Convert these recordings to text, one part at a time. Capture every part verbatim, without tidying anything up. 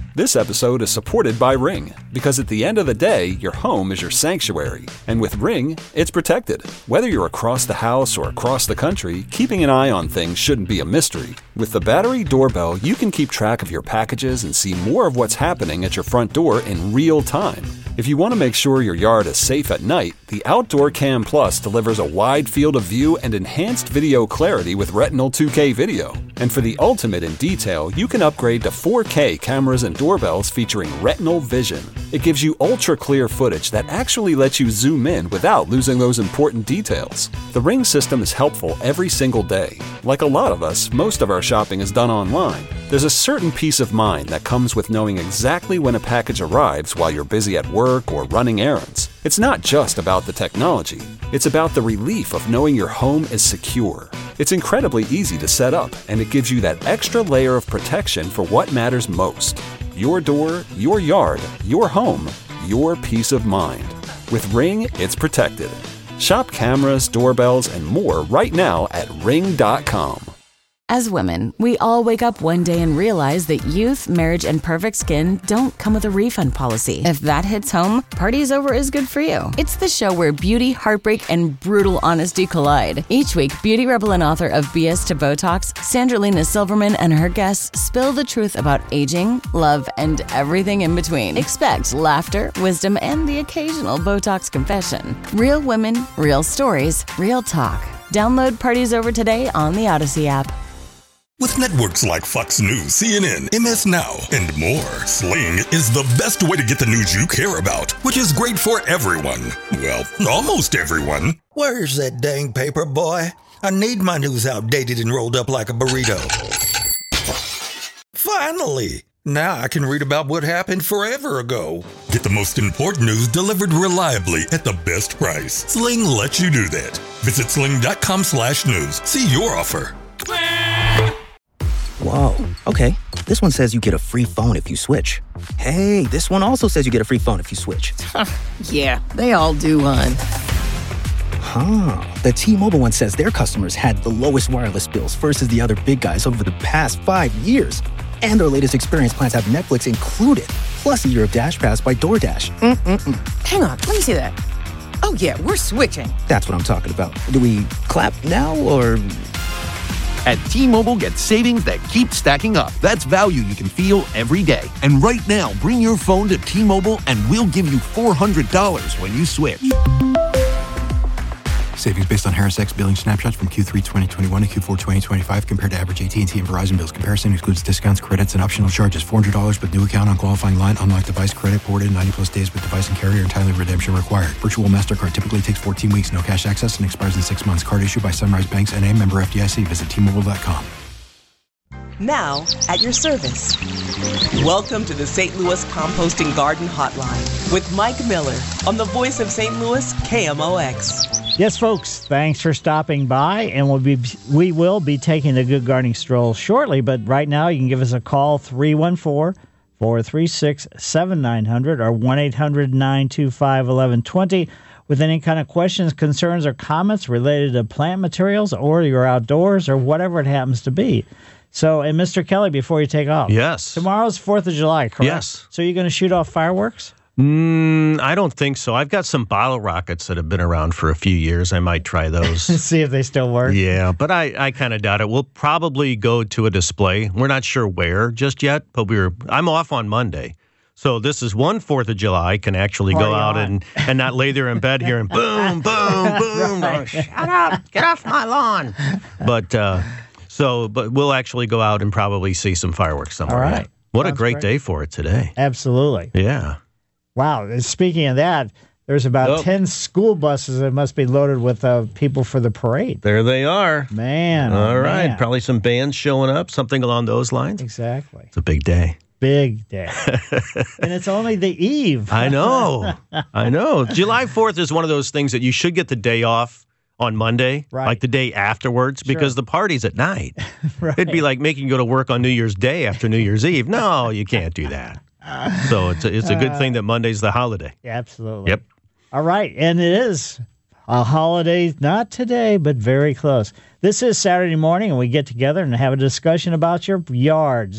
This episode is supported by Ring, because at the end of the day, your home is your sanctuary. And with Ring, it's protected. Whether you're across the house or across the country, keeping an eye on things shouldn't be a mystery. With the battery doorbell, you can keep track of your packages and see more of what's happening at your front door in real time. If you want to make sure your yard is safe at night, the Outdoor Cam Plus delivers a wide field of view and enhanced video clarity with Retinal two K video. And for the ultimate in detail, you can upgrade to four K cameras and doorbells featuring Retinal Vision. It gives you ultra-clear footage that actually lets you zoom in without losing those important details. The Ring system is helpful every single day. Like a lot of us, most of our shopping is done online. There's a certain peace of mind that comes with knowing exactly when a package arrives while you're busy at work or running errands. It's not just about the technology. It's about the relief of knowing your home is secure. It's incredibly easy to set up, and it gives you that extra layer of protection for what matters most. Your door, your yard, your home, your peace of mind. With Ring, it's protected. Shop cameras, doorbells, and more right now at ring dot com. As women, we all wake up one day and realize that youth, marriage, and perfect skin don't come with a refund policy. If that hits home, Party's Over is good for you. It's the show where beauty, heartbreak, and brutal honesty collide. Each week, beauty rebel and author of B S to Botox, Sandralina Silverman, and her guests spill the truth about aging, love, and everything in between. Expect laughter, wisdom, and the occasional Botox confession. Real women, real stories, real talk. Download Party's Over today on the Odyssey app. With networks like Fox News, C N N, M S Now, and more, Sling is the best way to get the news you care about, which is great for everyone. Well, almost everyone. Where's that dang paper, boy? I need my news outdated and rolled up like a burrito. Finally! Now I can read about what happened forever ago. Get the most important news delivered reliably at the best price. Sling lets you do that. Visit sling.com slash news. See your offer. Whoa, okay. This one says you get a free phone if you switch. Hey, this one also says you get a free phone if you switch. Yeah, they all do, hon. Huh. The T-Mobile one says their customers had the lowest wireless bills versus the other big guys over the past five years. And their latest experience plans have Netflix included, plus a year of Dash Pass by DoorDash. Mm-mm-mm. Hang on, let me see that. Oh, yeah, we're switching. That's what I'm talking about. Do we clap now, or... At T-Mobile, get savings that keep stacking up. That's value you can feel every day. And right now, bring your phone to T-Mobile and we'll give you four hundred dollars when you switch. Savings based on Harris X billing snapshots from Q three twenty twenty-one to Q four twenty twenty-five compared to average A T and T and Verizon bills. Comparison excludes discounts, credits, and optional charges. four hundred dollars with new account on qualifying line. Unlocked device credit ported ninety plus days with device and carrier and timely redemption required. Virtual MasterCard typically takes fourteen weeks. No cash access and expires in six months. Card issued by Sunrise Banks N A, member F D I C. Visit T Mobile dot com. Now, at your service. Welcome to the Saint Louis Composting Garden Hotline with Mike Miller on the voice of Saint Louis, K M O X. Yes, folks, thanks for stopping by, and we'll be, we will be taking a good gardening stroll shortly, but right now you can give us a call, three one four, four three six, seven nine zero zero or one eight hundred, nine two five, one one two zero with any kind of questions, concerns, or comments related to plant materials or your outdoors or whatever it happens to be. So, and Mister Kelly, before you take off. Yes. Tomorrow's fourth of July, correct? Yes. So you're going to shoot off fireworks? Mm, I don't think so. I've got some bottle rockets that have been around for a few years. I might try those. See if they still work. Yeah, but I, I kind of doubt it. We'll probably go to a display. We're not sure where just yet, but we're. I'm off on Monday. So this is one fourth of July. I can actually Party go out on. and, and not lay there in bed hearing boom, boom, boom. Right. Oh, shut up. Get off my lawn. But uh, so, but we'll actually go out and probably see some fireworks somewhere. All right. What Sounds a great great. day for it today. Absolutely. Yeah. Wow. And speaking of that, there's about Oh. ten school buses that must be loaded with uh, people for the parade. There they are. Man. All oh, right. man. Probably some bands showing up, something along those lines. Exactly. It's a big day. Big day. And it's only the eve. I know. I know. July fourth is one of those things that you should get the day off on Monday, Right. like the day afterwards, because Sure. the party's at night. Right. It'd be like making you go to work on New Year's Day after New Year's Eve. No, you can't do that. So it's a, it's a good thing that Monday's the holiday. Yeah, absolutely. Yep. All right. And it is a holiday, not today, but very close. This is Saturday morning, and we get together and have a discussion about your yards.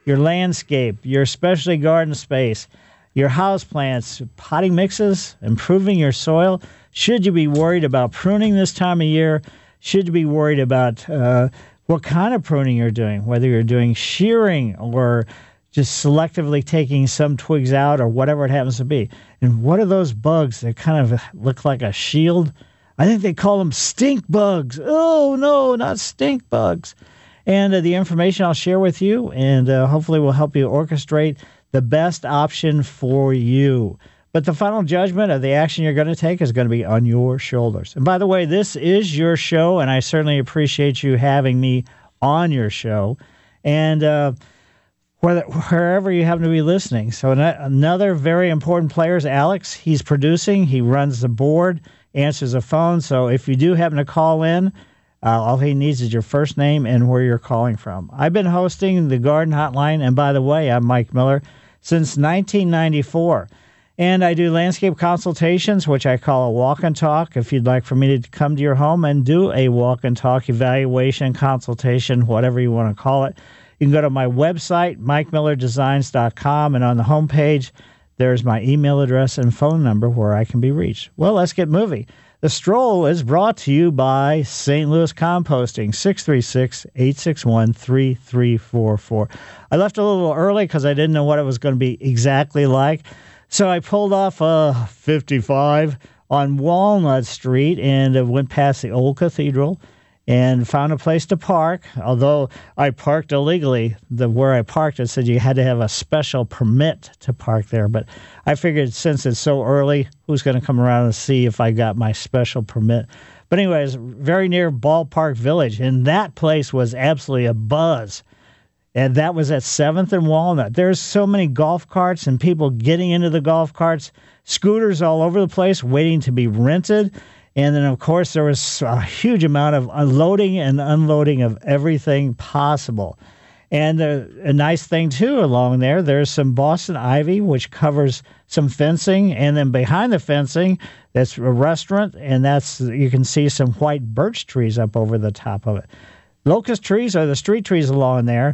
your landscape, your specialty garden space, your house plants, potting mixes, improving your soil? Should you be worried about pruning this time of year? Should you be worried about uh, what kind of pruning you're doing, whether you're doing shearing or just selectively taking some twigs out or whatever it happens to be? And what are those bugs that kind of look like a shield? I think they call them stink bugs. Oh, no, not stink bugs. And uh, the information I'll share with you, and uh, hopefully will help you orchestrate the best option for you. But the final judgment of the action you're going to take is going to be on your shoulders. And by the way, this is your show, and I certainly appreciate you having me on your show. And uh, whether, wherever you happen to be listening. So another very important player is Alex. He's producing. He runs the board, answers the phone. So if you do happen to call in, uh, all he needs is your first name and where you're calling from. I've been hosting the Garden Hotline, and by the way, I'm Mike Miller, since nineteen ninety-four. And I do landscape consultations, which I call a walk and talk. If you'd like for me to come to your home and do a walk and talk evaluation, consultation, whatever you want to call it, you can go to my website, mike miller designs dot com, and on the homepage, there's my email address and phone number where I can be reached. Well, let's get moving. The Stroll is brought to you by Saint Louis Composting, six three six, eight six one, three three four four. I left a little early because I didn't know what it was going to be exactly like. So I pulled off uh, fifty-five on Walnut Street and uh, went past the old cathedral and found a place to park. Although I parked illegally, the where I parked, it said you had to have a special permit to park there. But I figured since it's so early, who's going to come around and see if I got my special permit? But anyways, very near Ballpark Village, and that place was absolutely a buzz. And that was at seventh and Walnut. There's so many golf carts and people getting into the golf carts, scooters all over the place waiting to be rented. And then, of course, there was a huge amount of unloading and unloading of everything possible. And uh, a nice thing, too, along there, there's some Boston ivy, which covers some fencing. And then behind the fencing, that's a restaurant, and that's you can see some white birch trees up over the top of it. Locust trees are the street trees along there.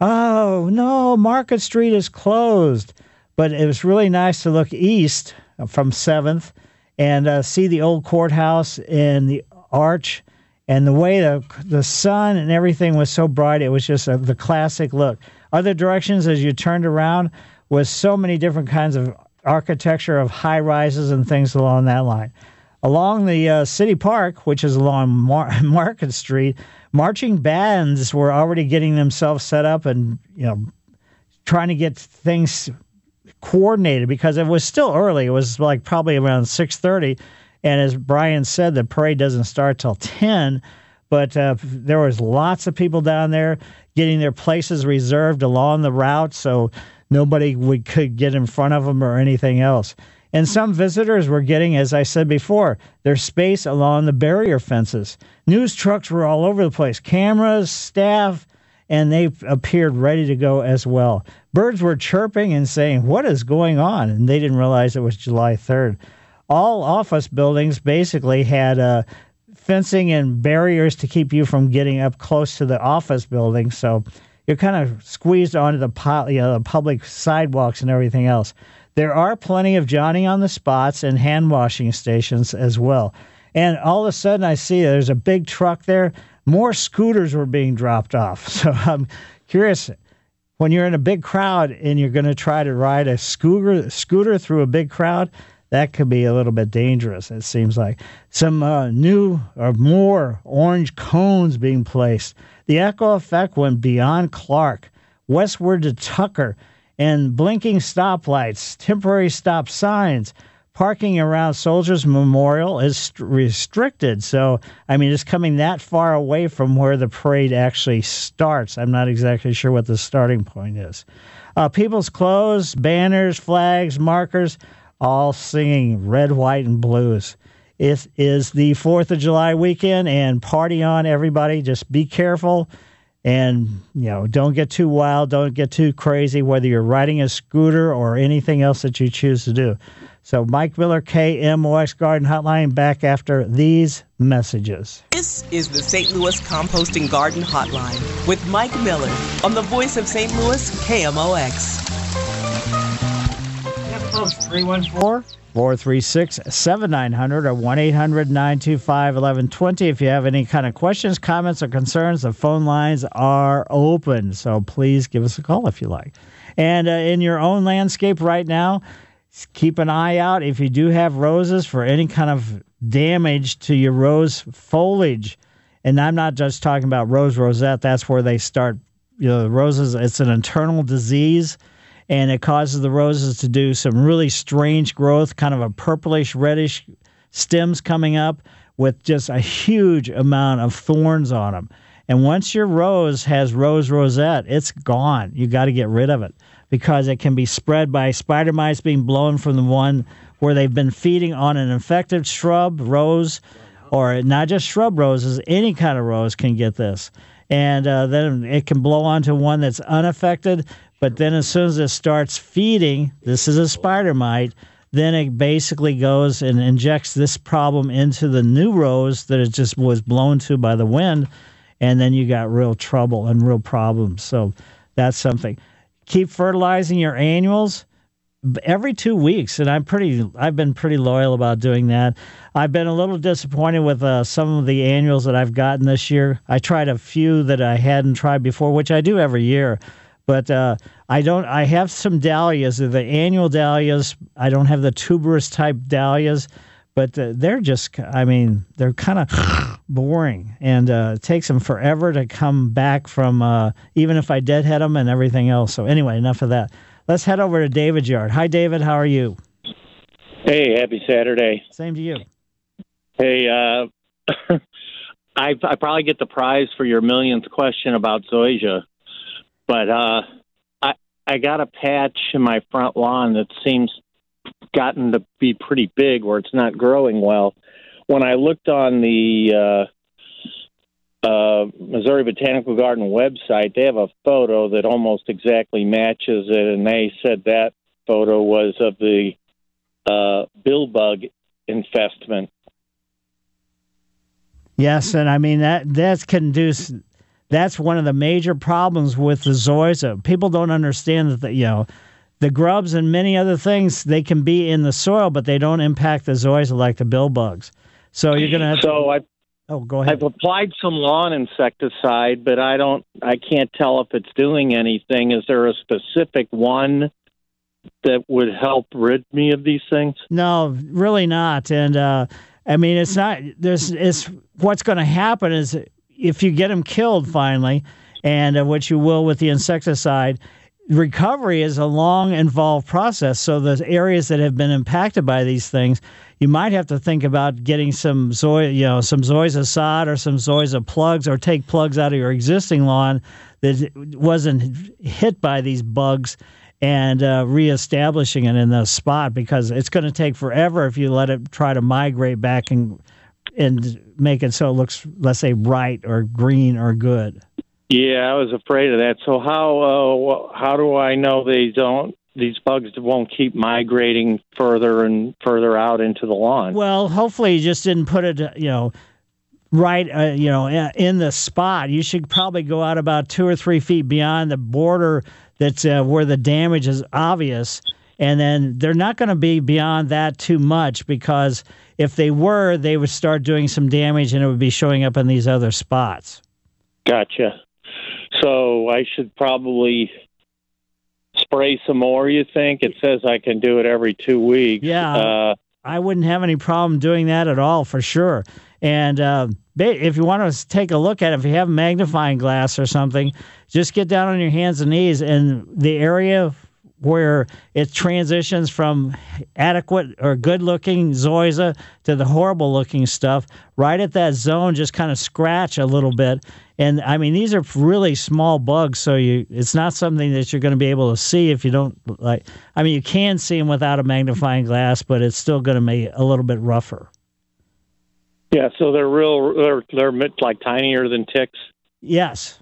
Oh, no, Market Street is closed. But it was really nice to look east from seventh and uh, see the old courthouse and the arch. And the way the, the sun and everything was so bright, it was just a, the classic look. Other directions, as you turned around, was so many different kinds of architecture of high-rises and things along that line. Along the uh, City Park, which is along Mar- Market Street, marching bands were already getting themselves set up and, you know, trying to get things coordinated because it was still early. It was like probably around six thirty. And as Brian said, the parade doesn't start till ten. But uh, there was lots of people down there getting their places reserved along the route so nobody would, could get in front of them or anything else. And some visitors were getting, as I said before, their space along the barrier fences. News trucks were all over the place, cameras, staff, and they appeared ready to go as well. Birds were chirping and saying, what is going on? And they didn't realize it was July third. All office buildings basically had uh, fencing and barriers to keep you from getting up close to the office building. So you're kind of squeezed onto the, po- you know, the public sidewalks and everything else. There are plenty of Johnny on the spots and hand washing stations as well. And all of a sudden I see there's a big truck there. More scooters were being dropped off. So I'm curious, when you're in a big crowd and you're going to try to ride a scooter, scooter through a big crowd, that could be a little bit dangerous, it seems like. Some uh, new or more orange cones being placed. The echo effect went beyond Clark, westward to Tucker, and blinking stoplights, temporary stop signs. Parking around Soldiers Memorial is st- restricted. So, I mean, it's coming that far away from where the parade actually starts. I'm not exactly sure what the starting point is. Uh, people's clothes, banners, flags, markers, all singing red, white, and blues. It is the fourth of July weekend, and party on, everybody. Just be careful. And, you know, don't get too wild, don't get too crazy, whether you're riding a scooter or anything else that you choose to do. So Mike Miller, K M O X Garden Hotline, back after these messages. This is the Saint Louis Composting Garden Hotline with Mike Miller on the voice of Saint Louis, K M O X. three one four, four three six, seven nine zero zero or one eight hundred, nine two five, one one two zero. If you have any kind of questions, comments, or concerns, the phone lines are open. So please give us a call if you like. And uh, in your own landscape right now, keep an eye out if you do have roses for any kind of damage to your rose foliage. And I'm not just talking about rose rosette. That's where they start, you know, the roses. It's an internal disease, and it causes the roses to do some really strange growth, kind of a purplish, reddish stems coming up with just a huge amount of thorns on them. And once your rose has rose rosette, it's gone. You got to get rid of it because it can be spread by spider mites being blown from the one where they've been feeding on an infected shrub rose, or not just shrub roses, any kind of rose can get this. And uh, then it can blow onto one that's unaffected, but then as soon as it starts feeding, this is a spider mite, then it basically goes and injects this problem into the new rose that it just was blown to by the wind, and then you got real trouble and real problems. So that's something. Keep fertilizing your annuals every two weeks, and I'm pretty. I've been pretty loyal about doing that. I've been a little disappointed with uh, some of the annuals that I've gotten this year. I tried a few that I hadn't tried before, which I do every year, but uh, I don't. I have some dahlias, the annual dahlias. I don't have the tuberous type dahlias, but uh, they're just. I mean, they're kind of boring, and uh, it takes them forever to come back from. Uh, even if I deadhead them and everything else. So anyway, enough of that. Let's head over to David's yard. Hi, David. How are you? Hey, happy Saturday. Same to you. Hey, uh, I, I probably get the prize for your millionth question about zoysia, but uh, I I got a patch in my front lawn that seems gotten to be pretty big where it's not growing well. When I looked on the uh, uh, Missouri Botanical Garden website, they have a photo that almost exactly matches it, and they said that photo was of the uh, billbug infestment. Yes, and I mean that that's conduce. That's one of the major problems with the zoysia. People don't understand that the, you know the grubs and many other things, they can be in the soil, but they don't impact the zoysia like the billbugs. So you're gonna have so to. I. Oh, go ahead. I've applied some lawn insecticide, but I don't. I can't tell if it's doing anything. Is there a specific one that would help rid me of these things? No, really not. And uh, I mean, it's not. There's. It's what's going to happen is if you get them killed finally, and uh, what you will with the insecticide, recovery is a long, involved process. So the areas that have been impacted by these things, you might have to think about getting some zoy, you know, some zoysia sod or some zoysia plugs, or take plugs out of your existing lawn that wasn't hit by these bugs, and uh, reestablishing it in the spot, because it's going to take forever if you let it try to migrate back and and make it so it looks, let's say, bright or green or good. Yeah, I was afraid of that. So how uh, how do I know they don't? These bugs won't keep migrating further and further out into the lawn? Well, hopefully you just didn't put it, you know, right, uh, you know, in the spot. You should probably go out about two or three feet beyond the border that's uh, where the damage is obvious, and then they're not going to be beyond that too much, because if they were, they would start doing some damage and it would be showing up in these other spots. Gotcha. So I should probably spray some more, you think? It says I can do it every two weeks. Yeah, uh, I wouldn't have any problem doing that at all, for sure. And uh, if you want to take a look at it, if you have a magnifying glass or something, just get down on your hands and knees, and the area where it transitions from adequate or good-looking zoysia to the horrible-looking stuff, right at that zone, just kind of scratch a little bit. And, I mean, these are really small bugs, so you it's not something that you're going to be able to see if you don't, like, I mean, you can see them without a magnifying glass, but it's still going to be a little bit rougher. Yeah, so they're real, they're, they're like tinier than ticks? Yes.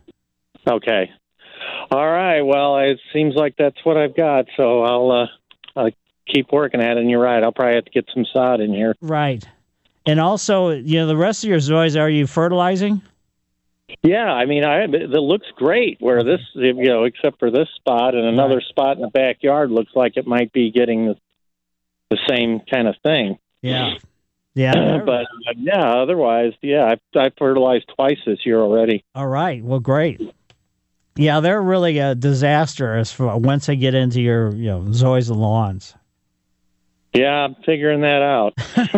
Okay. All right. Well, it seems like that's what I've got, so I'll uh, I'll keep working at it. And you're right. I'll probably have to get some sod in here. Right. And also, you know, the rest of your zoys, are you fertilizing? Yeah, I mean, I it looks great. Where this, you know, except for this spot and another Right. spot in the backyard, looks like it might be getting the, the same kind of thing. Yeah. Yeah. but uh, yeah, otherwise, yeah, I I fertilized twice this year already. All right. Well, great. Yeah, they're really a disaster as for once they get into your, you know, zoys and lawns. Yeah, I'm figuring that out.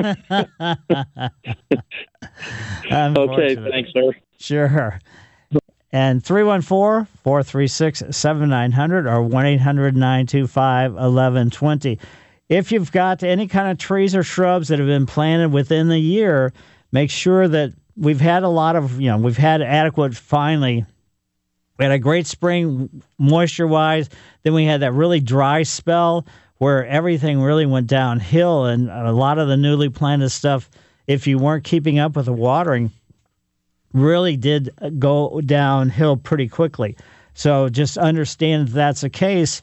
Okay, thanks, sir. Sure. And three one four, four three six, seven nine zero zero or one eight hundred, nine two five, one one two zero. If you've got any kind of trees or shrubs that have been planted within the year, make sure that we've had a lot of, you know, we've had adequate, finally, we had a great spring moisture-wise. Then we had that really dry spell where everything really went downhill, and a lot of the newly planted stuff, if you weren't keeping up with the watering, really did go downhill pretty quickly. So just understand that's the case.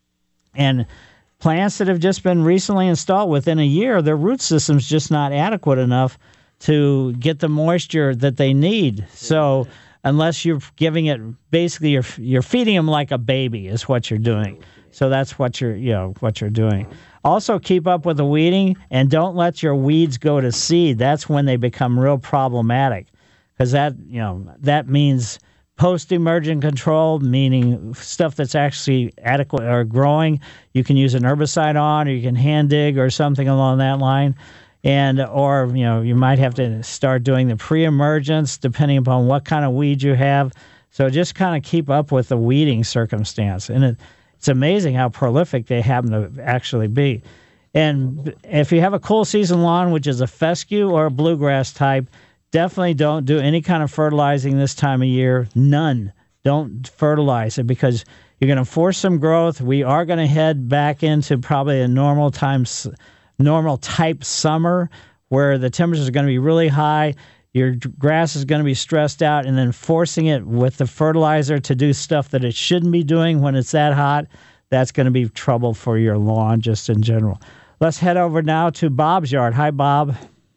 And plants that have just been recently installed within a year, their root system's just not adequate enough to get the moisture that they need. So unless you're giving it, basically you're you're feeding them like a baby is what you're doing. So that's what you're, you know, what you're doing. Also, keep up with the weeding, and don't let your weeds go to seed. That's when they become real problematic, because that, you know, that means post-emergent control, meaning stuff that's actually adequate or growing. You can use an herbicide on, or you can hand dig or something along that line. And, or, you know, you might have to start doing the pre-emergence depending upon what kind of weed you have. So just kind of keep up with the weeding circumstance. And it, it's amazing how prolific they happen to actually be. And if you have a cool season lawn, which is a fescue or a bluegrass type, definitely don't do any kind of fertilizing this time of year. None. Don't fertilize it, because you're going to force some growth. We are going to head back into probably a normal times, normal type summer where the temperatures are going to be really high. Your grass is going to be stressed out, and then forcing it with the fertilizer to do stuff that it shouldn't be doing when it's that hot, that's going to be trouble for your lawn just in general. Let's head over now to Bob's yard. Hi, Bob.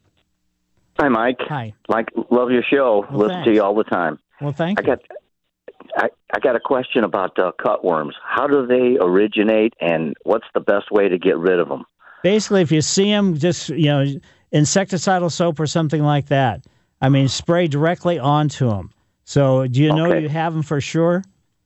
Hi, Mike. Hi. Like, love your show. Well, Listen thanks. to you all the time. Well, thank I you. got, I, I got a question about uh, cutworms. How do they originate, and what's the best way to get rid of them? Basically, if you see them, just, you know, insecticidal soap or something like that. I mean, spray directly onto them. So do you know Okay. you have them for sure?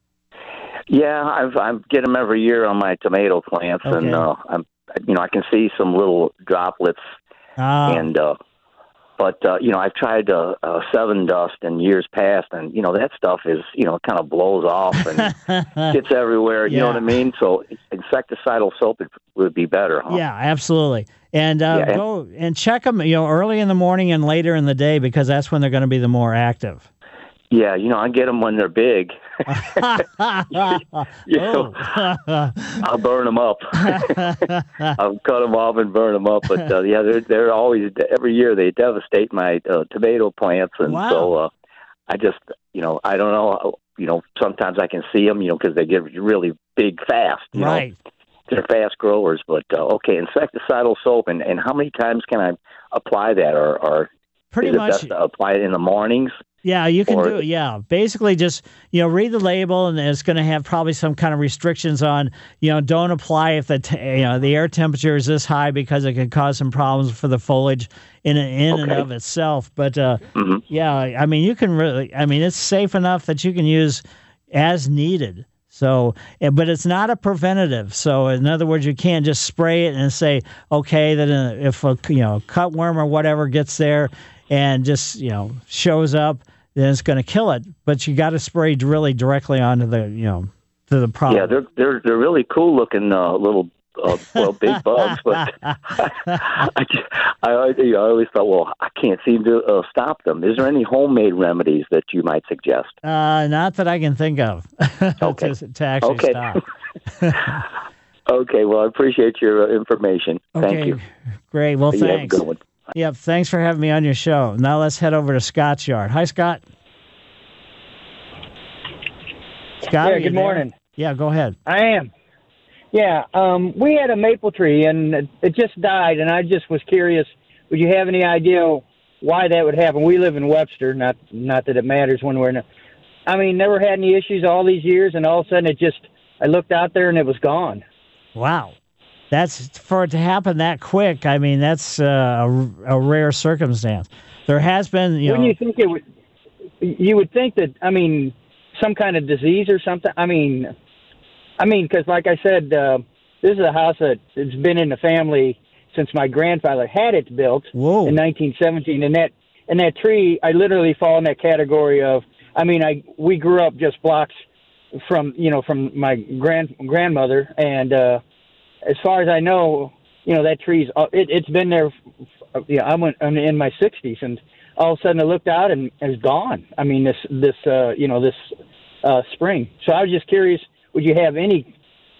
Yeah, I've I get them every year on my tomato plants, Okay. and uh, I'm, you know, I can see some little droplets, Ah. and uh, but uh, you know, I've tried uh, uh, Seven Dust in years past, and you know, that stuff is, you know, kind of blows off and gets everywhere. You know Yeah. what I mean? So insecticidal soap would, would be better, huh? Yeah, absolutely. And uh, Yeah, and- go and check them, you know, early in the morning and later in the day, because that's when they're going to be the more active. Yeah, you know, I get them when they're big. You know, Oh. I'll burn them up. I'll cut them off and burn them up. But uh, yeah, they're they're always, every year they devastate my uh, tomato plants, and Wow. so uh, I just, you know, I don't know. You know, sometimes I can see them, you know, because they get really big fast. You Right. know? They're fast growers. But uh, okay, insecticidal soap, and, and how many times can I apply that, or, or Pretty is it much- best to apply it in the mornings? Yeah, you can Or- do it. Yeah, basically just, you know, read the label, and it's going to have probably some kind of restrictions on, you know, don't apply if the, t- you know, the air temperature is this high, because it can cause some problems for the foliage in in and Okay. of itself. But uh, Mm-hmm. yeah, I mean, you can really, I mean, it's safe enough that you can use as needed. So, eh, but it's not a preventative. So, in other words, you can't just spray it and say, okay, that uh, if a, you know, cutworm or whatever gets there and just, you know, shows up, then it's going to kill it. But you got to spray really directly onto the, you know, to the problem. Yeah, they're they're they're really cool looking uh, little uh, well big bugs, but I, just, I you know, I always thought, well, I can't seem to uh, stop them. Is there any homemade remedies that you might suggest? Uh, not that I can think of. Okay. to, to actually Okay. stop. Okay, well, I appreciate your uh, information. Thank Okay, you. Great. Well, You have a thanks. good one. Yep. Thanks for having me on your show. Now let's head over to Scott's yard. Hi, Scott. Scott. Yeah, are you good there? morning. Yeah, go ahead. I am. Yeah, um, we had a maple tree, and it, it just died, and I just was curious, would you have any idea why that would happen? We live in Webster, not not that it matters when we're in a, I mean, never had any issues all these years, and all of a sudden it just, I looked out there and it was gone. Wow. That's, for it to happen that quick, I mean, that's uh, a, a rare circumstance. There has been, you Wouldn't know. you think it would, you would think that, I mean, some kind of disease or something? I mean, I mean, because like I said, uh, this is a house that has been in the family since my grandfather had it built Whoa. in nineteen seventeen, and that and that tree, I literally fall in that category of. I mean, I we grew up just blocks from you know from my grand grandmother, and uh, as far as I know, you know that tree's it, it's been there. Yeah, I'm in, I'm in my sixties, and all of a sudden I looked out and it's gone. I mean, this this uh, you know this uh, spring. So I was just curious. Would you have any?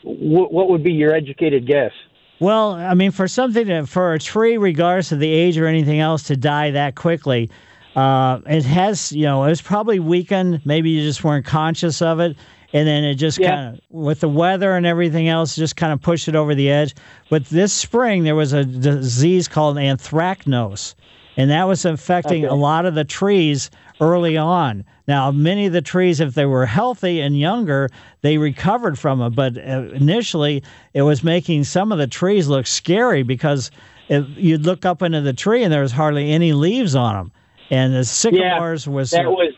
W- what would be your educated guess? Well, I mean, for something to, for a tree, regardless of the age or anything else, to die that quickly, uh, it has, you know, it was probably weakened. Maybe you just weren't conscious of it, and then it just Yeah. kind of, with the weather and everything else, just kind of pushed it over the edge. But this spring, there was a disease called anthracnose, and that was affecting Okay. a lot of the trees early on. Now, many of the trees, if they were healthy and younger, they recovered from it. But uh, initially, it was making some of the trees look scary because it, you'd look up into the tree and there was hardly any leaves on them. And the sycamores yeah, was... that was,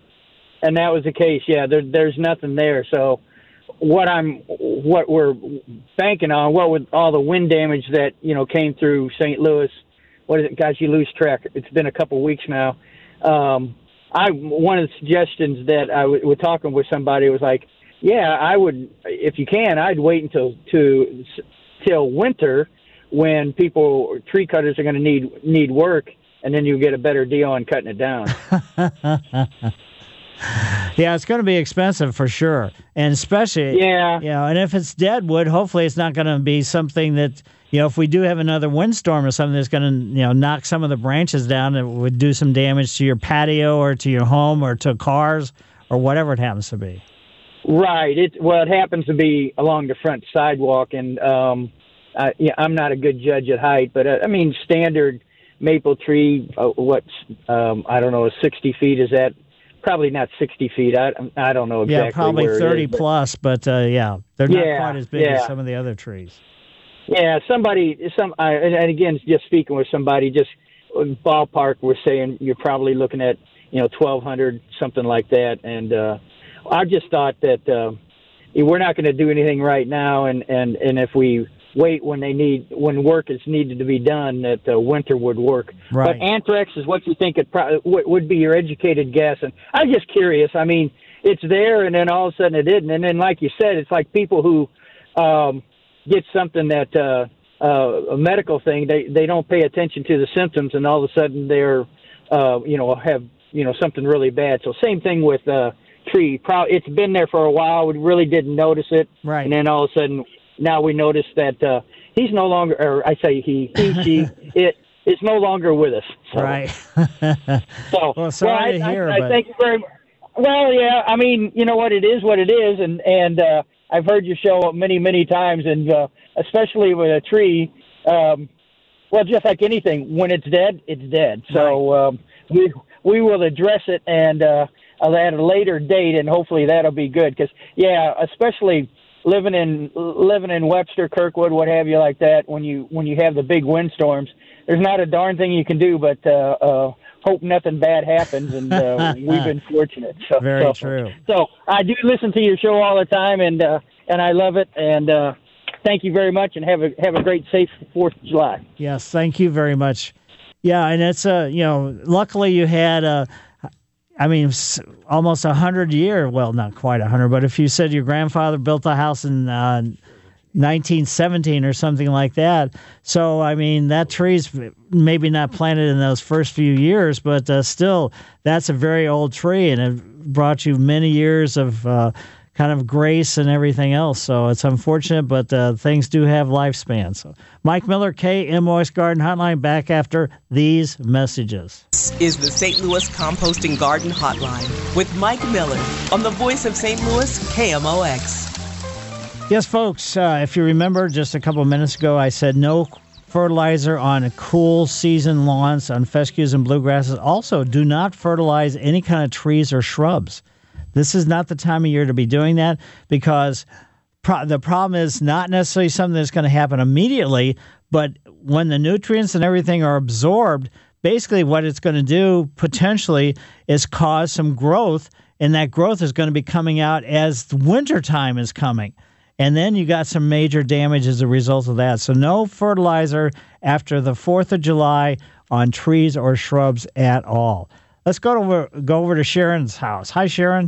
and that was the case. Yeah, there, there's nothing there. So what I'm, what we're banking on, what with all the wind damage that you know came through Saint Louis, what is it? Guys, you lose track. It's been a couple weeks now. Um, I one of the suggestions that I w- was talking with somebody was like, yeah, I would, if you can, I'd wait until to till winter when people tree cutters are going to need need work, and then you get a better deal on cutting it down. Yeah, it's going to be expensive for sure, and especially yeah, you know, and if it's dead wood, hopefully it's not going to be something that, you know, if we do have another windstorm or something that's going to, you know, knock some of the branches down, it would do some damage to your patio or to your home or to cars or whatever it happens to be. Right. It well, it happens to be along the front sidewalk, and um, I, yeah, I'm not a good judge at height, but uh, I mean, standard maple tree, uh, what's um, I don't know, sixty feet is that? Probably not sixty feet. I I don't know exactly. Yeah, probably where thirty it is, plus, but uh, yeah, they're not Yeah, quite as big yeah. as some of the other trees. Yeah, somebody, some, I, and and again, just speaking with somebody, just ballpark, we're saying you're probably looking at, you know, twelve hundred, something like that. And uh, I just thought that uh, we're not going to do anything right now, and, and, and if we wait when they need, when work is needed to be done, that uh, winter would work. Right. But anthrax is what you think it pro- would, would be your educated guess. And I'm just curious. I mean, it's there, and then all of a sudden it didn't. And then, like you said, it's like people who um, get something that uh, uh, a medical thing, they they don't pay attention to the symptoms, and all of a sudden they're uh, you know have you know something really bad. So same thing with uh, tree. Pro- it's been there for a while. We really didn't notice it, right? And then all of a sudden now we notice that uh, he's no longer, or I say he, he, she, it. It's no longer with us. So. Right. so, well, sorry well, I, to hear, I, but... I thank you very much. Well, yeah, I mean, you know what, it is what it is, and and uh, I've heard your show many, many times, and uh, especially with a tree, um, well, just like anything, when it's dead, it's dead. So um, we we will address it and uh, at a later date, and hopefully that'll be good. Because yeah, especially living in living in Webster, Kirkwood, what have you, like that, when you when you have the big windstorms, there's not a darn thing you can do but uh, uh, hope nothing bad happens, and uh, we've been fortunate. So, Very so, true. So I do listen to your show all the time, and uh, and I love it. And uh, thank you very much, and have a have a great, safe Fourth of July. Yes, thank you very much. Yeah, and it's a uh, you know, luckily you had a. I mean, almost a hundred year. Well, not quite a hundred, but if you said your grandfather built a house in uh, nineteen seventeen or something like that, so I mean that tree's maybe not planted in those first few years, but uh, still, that's a very old tree, and it brought you many years of uh, kind of grace and everything else. So it's unfortunate, but uh, things do have lifespans. So, Mike Miller, K M O S Garden Hotline, back after these messages. This is the Saint Louis Composting Garden Hotline with Mike Miller on the voice of Saint Louis, K M O X. Yes, folks, uh, if you remember just a couple of minutes ago, I said no fertilizer on cool season lawns, on fescues and bluegrasses. Also, do not fertilize any kind of trees or shrubs. This is not the time of year to be doing that because pro- the problem is not necessarily something that's going to happen immediately, but when the nutrients and everything are absorbed, basically what it's going to do potentially is cause some growth, and that growth is going to be coming out as the wintertime is coming. And then you got some major damage as a result of that. So no fertilizer after the fourth of July on trees or shrubs at all. Let's go over, go over to Sharon's house. Hi, Sharon.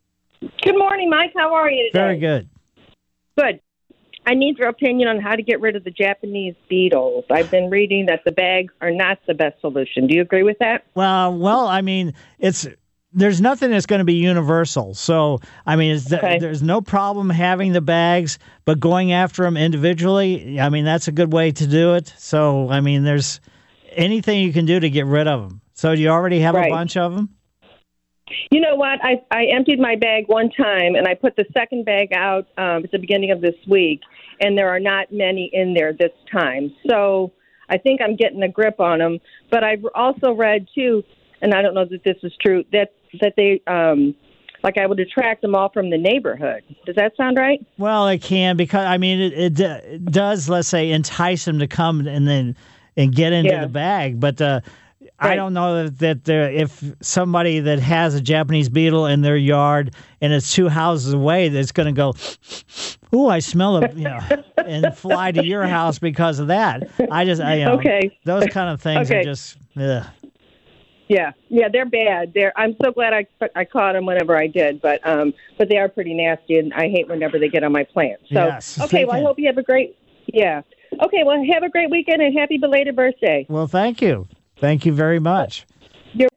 Good morning, Mike. How are you today? Very good. Good. I need your opinion on how to get rid of the Japanese beetles. I've been reading that the bags are not the best solution. Do you agree with that? Well, well, I mean, it's there's nothing that's going to be universal. So, I mean, it's the, Okay. there's no problem having the bags, but going after them individually, I mean, that's a good way to do it. So, I mean, there's anything you can do to get rid of them. So, do you already have Right. a bunch of them? You know what? I, I emptied my bag one time, and I put the second bag out um, at the beginning of this week, and there are not many in there this time. So I think I'm getting a grip on them. But I've also read, too, and I don't know that this is true, that, that they, um, like I would attract them all from the neighborhood. Does that sound right? Well, it can because, I mean, it, it, d- it does, let's say, entice them to come and then and get into Yeah. the bag. But uh, I Right. don't know that, that there, if somebody that has a Japanese beetle in their yard and it's two houses away, that's going to go, ooh, I smell it, you know, and fly to your house because of that. I just, I, you know, Okay. those kind of things Okay. are just, ugh. Yeah, yeah, they're bad. They're. I'm so glad I I caught them whenever I did, but um, but they are pretty nasty, and I hate whenever they get on my plants. So Yes, okay, they well, I can. hope you have a great. Yeah. Okay, well, have a great weekend and happy belated birthday. Well, thank you. Thank you very much. You're-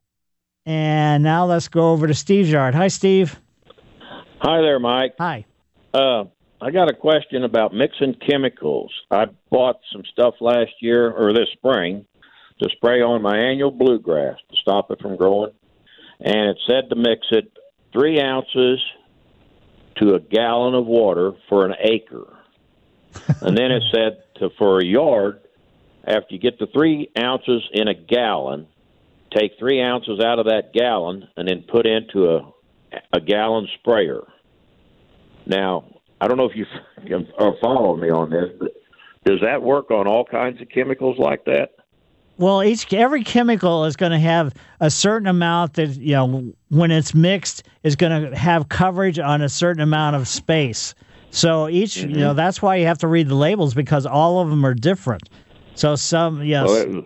And now let's go over to Steve's yard. Hi, Steve. Hi there, Mike. Hi. Uh, I got a question about mixing chemicals. I bought some stuff last year or this spring to spray on my annual bluegrass to stop it from growing, and it said to mix it three ounces to a gallon of water for an acre. And then it said to for a yard, after you get the three ounces in a gallon, take three ounces out of that gallon and then put into a a gallon sprayer. Now, I don't know if you are following me on this, but does that work on all kinds of chemicals like that? Well, each every chemical is going to have a certain amount that, you know, when it's mixed, is going to have coverage on a certain amount of space. So each, Mm-hmm. you know, that's why you have to read the labels because all of them are different. So some, yes. Well, it was,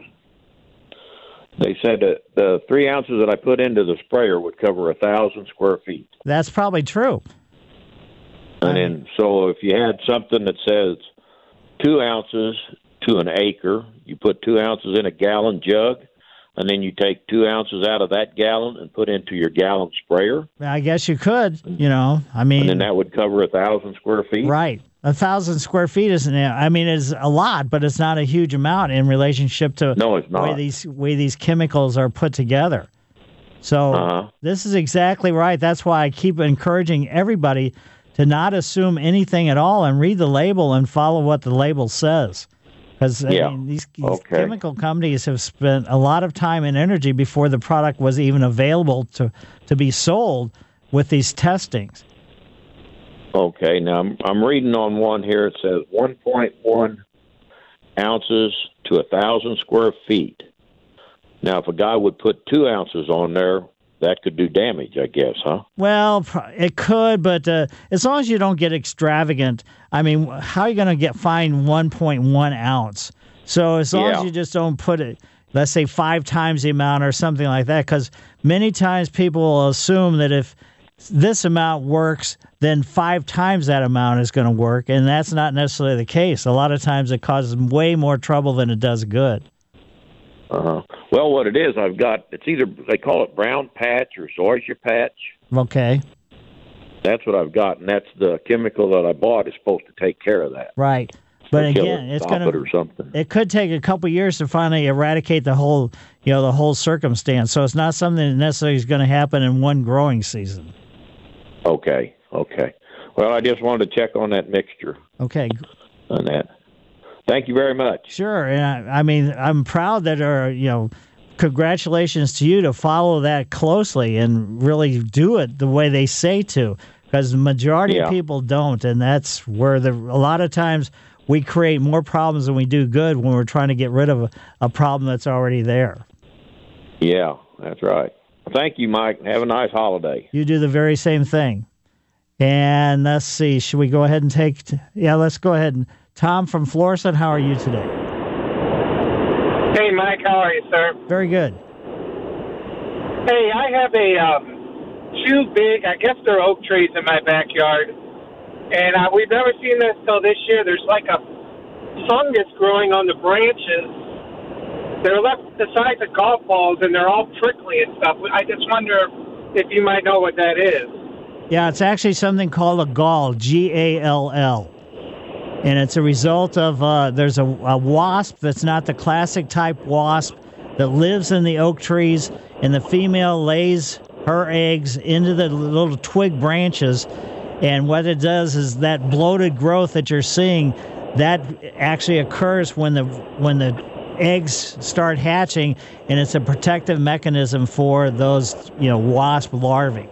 they said that the three ounces that I put into the sprayer would cover a thousand square feet. That's probably true. And then, so if you had something that says two ounces to an acre, you put two ounces in a gallon jug, and then you take two ounces out of that gallon and put into your gallon sprayer, I guess you could, you know, I mean. and then that would cover a thousand square feet. Right. A thousand square feet isn't, I mean, it's a lot, but it's not a huge amount in relationship to No, it's the way not. these, way these chemicals are put together. So Uh-huh. this is exactly right. That's why I keep encouraging everybody to not assume anything at all and read the label and follow what the label says. Because Yeah. I mean, these, these Okay. chemical companies have spent a lot of time and energy before the product was even available to, to be sold with these testings. Okay, now I'm, I'm reading on one here. It says one point one ounces to a thousand square feet. Now, if a guy would put two ounces on there, that could do damage, I guess, huh? Well, pro- it could, but uh, as long as you don't get extravagant, I mean, how are you going to get fined one point one ounce? So as long Yeah. as you just don't put it, let's say five times the amount or something like that, because many times people will assume that if this amount works, then five times that amount is going to work, and that's not necessarily the case. A lot of times it causes way more trouble than it does good. Uh-huh. Well, what it is, I've got, it's either, they call it brown patch or zoysia patch. Okay, That's what I've got, and that's the chemical that I bought is supposed to take care of that. right. But Or kill again, it, it's stop going it or something. It could take a couple years to finally eradicate the whole, you know, the whole circumstance. So it's not something that necessarily is going to happen in one growing season. Okay, okay. Well, I just wanted to check on that mixture. Okay. On that. Thank you very much. Sure. And I, I mean, I'm proud that, our, you know, congratulations to you to follow that closely and really do it the way they say to, because the majority Yeah. of people don't. And that's where the, a lot of times we create more problems than we do good when we're trying to get rid of a, a problem that's already there. Yeah, that's right. Thank you, Mike. Have a nice holiday. You do the very same thing. And let's see, should we go ahead and take, yeah, let's go ahead. And Tom from Florissant, how are you today? Hey, Mike, how are you, sir? Very good. Hey, I have a um, two big, I guess they're oak trees in my backyard, and uh, we've never seen this till this year. There's like a fungus growing on the branches. They're left the size of golf balls, and they're all prickly and stuff. I just wonder if you might know what that is. Yeah, it's actually something called a gall, G A L L. And it's a result of, uh, there's a, a wasp that's not the classic type wasp that lives in the oak trees, and the female lays her eggs into the little twig branches. And what it does is that bloated growth that you're seeing, that actually occurs when the when the eggs start hatching, and it's a protective mechanism for those, you know, wasp larvae.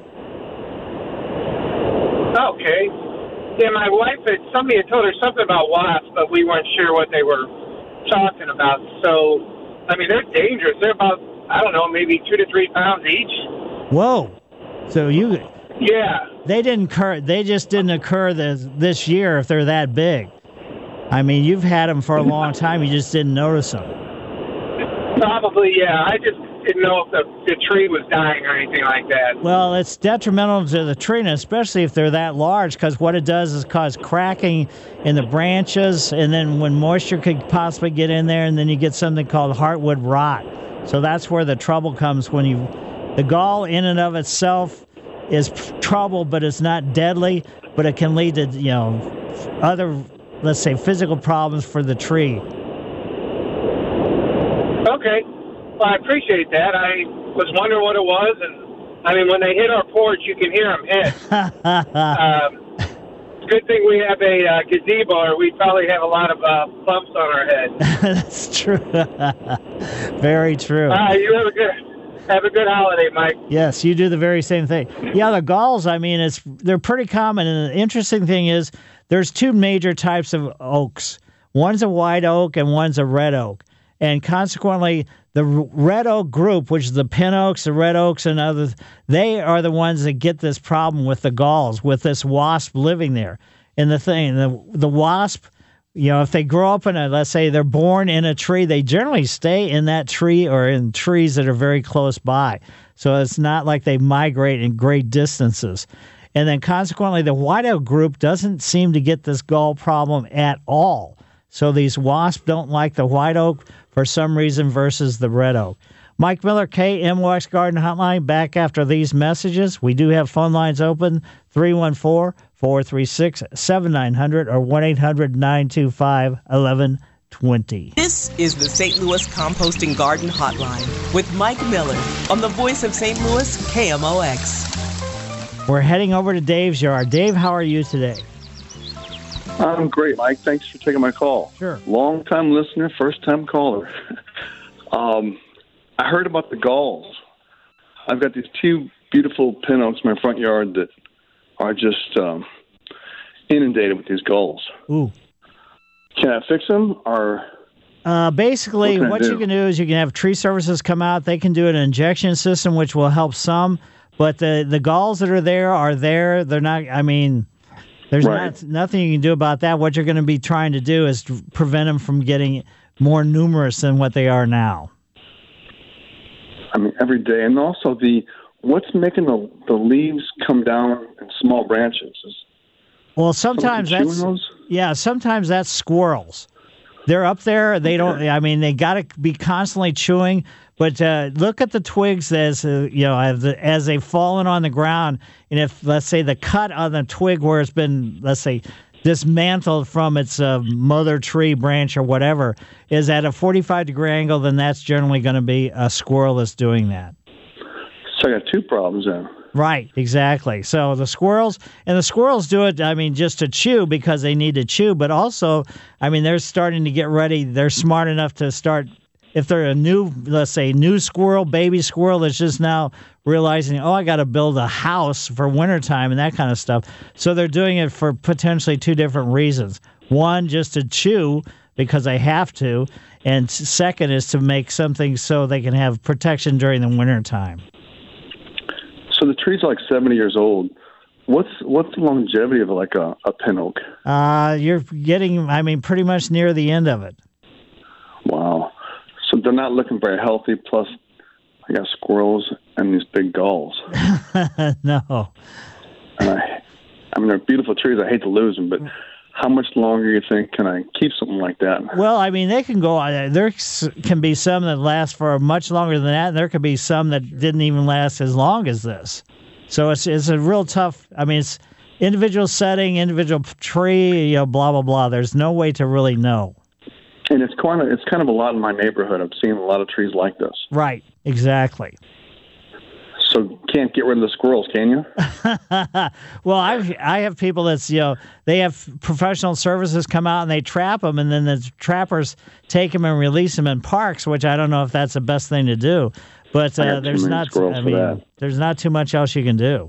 Okay. Yeah, my wife had, somebody had told her something about wasps, but we weren't sure what they were talking about. So, I mean, they're dangerous. They're about, I don't know, maybe two to three pounds each. Whoa. So you... Yeah. They didn't occur, they just didn't occur this, this year if they're that big. I mean, you've had them for a long time. You just didn't notice them. Probably, yeah. I just didn't know if the, the tree was dying or anything like that. Well, it's detrimental to the tree, and especially if they're that large, because what it does is cause cracking in the branches, and then when moisture could possibly get in there, and then you get something called heartwood rot. So that's where the trouble comes when you... The gall in and of itself is trouble, but it's not deadly, but it can lead to, you know, other, let's say, physical problems for the tree. Okay. Well, I appreciate that. I was wondering what it was, and I mean, when they hit our porch, you can hear them hit. um, good thing we have a uh, gazebo, or we'd probably have a lot of uh, bumps on our head. That's true. Very true. All right, you have a good have a good holiday, Mike. Yes, you do the very same thing. Yeah, the galls, I mean, it's they're pretty common, and the interesting thing is there's two major types of oaks. One's a white oak, and one's a red oak. And consequently, the red oak group, which is the pin oaks, the red oaks, and others, they are the ones that get this problem with the galls, with this wasp living there. And the thing, the, the wasp, you know, if they grow up in a, let's say they're born in a tree, they generally stay in that tree or in trees that are very close by. So it's not like they migrate in great distances. And then consequently, the white oak group doesn't seem to get this gall problem at all. So these wasps don't like the white oak for some reason versus the red oak. Mike Miller, K M O X Garden Hotline, back after these messages. We do have phone lines open, three one four, four three six, seven nine zero zero or one eight hundred, nine two five, one one two zero. This is the Saint Louis Composting Garden Hotline with Mike Miller on the voice of Saint Louis, K M O X. We're heading over to Dave's yard. Dave, how are you today? I'm great, Mike. Thanks for taking my call. Sure. Long-time listener, first-time caller. um, I heard about the galls. I've got these two beautiful pin oaks in my front yard that are just um, inundated with these galls. Ooh. Can I fix them, or... Uh, basically, what, what do? you can do is you can have tree services come out. They can do an injection system, which will help some. But the, the galls that are there are there. They're not, I mean... There's right. not nothing you can do about that. What you're going to be trying to do is to prevent them from getting more numerous than what they are now. I mean, every day. And also, the what's making the, the leaves come down in small branches? Is well, sometimes that's those? yeah. Sometimes that's squirrels. They're up there. They don't. I mean, they got to be constantly chewing. But uh, look at the twigs as uh, you know as, the, as they've fallen on the ground, and if let's say the cut on the twig where it's been, let's say, dismantled from its uh, mother tree branch or whatever is at a forty-five degree angle, then that's generally going to be a squirrel that's doing that. So I got two problems then. Right, exactly. So the squirrels, and the squirrels do it, I mean, just to chew because they need to chew, but also, I mean, they're starting to get ready. They're smart enough to start, if they're a new, let's say, new squirrel, baby squirrel that's just now realizing, oh, I got to build a house for wintertime and that kind of stuff. So they're doing it for potentially two different reasons. One, just to chew because they have to, and second is to make something so they can have protection during the wintertime. So the tree's like seventy years old. What's what's the longevity of like a, a pin oak? Uh, you're getting, I mean, pretty much near the end of it. Wow. So they're not looking very healthy. Plus, I got squirrels and these big gulls. No. And I, I mean, they're beautiful trees. I hate to lose them, but how much longer you think can I keep something like that? Well, I mean, they can go. There can be some that last for much longer than that, and there could be some that didn't even last as long as this. So it's it's a real tough. I mean, it's individual setting, individual tree, you know, blah blah blah. There's no way to really know. And it's kind of it's kind of a lot in my neighborhood. I'm seeing a lot of trees like this. Right. Exactly. So can't get rid of the squirrels, can you? Well, I I have people that's, you know, they have professional services come out and they trap them, and then the trappers take them and release them in parks, which I don't know if that's the best thing to do. But uh, there's not, I mean, there's not too much else you can do.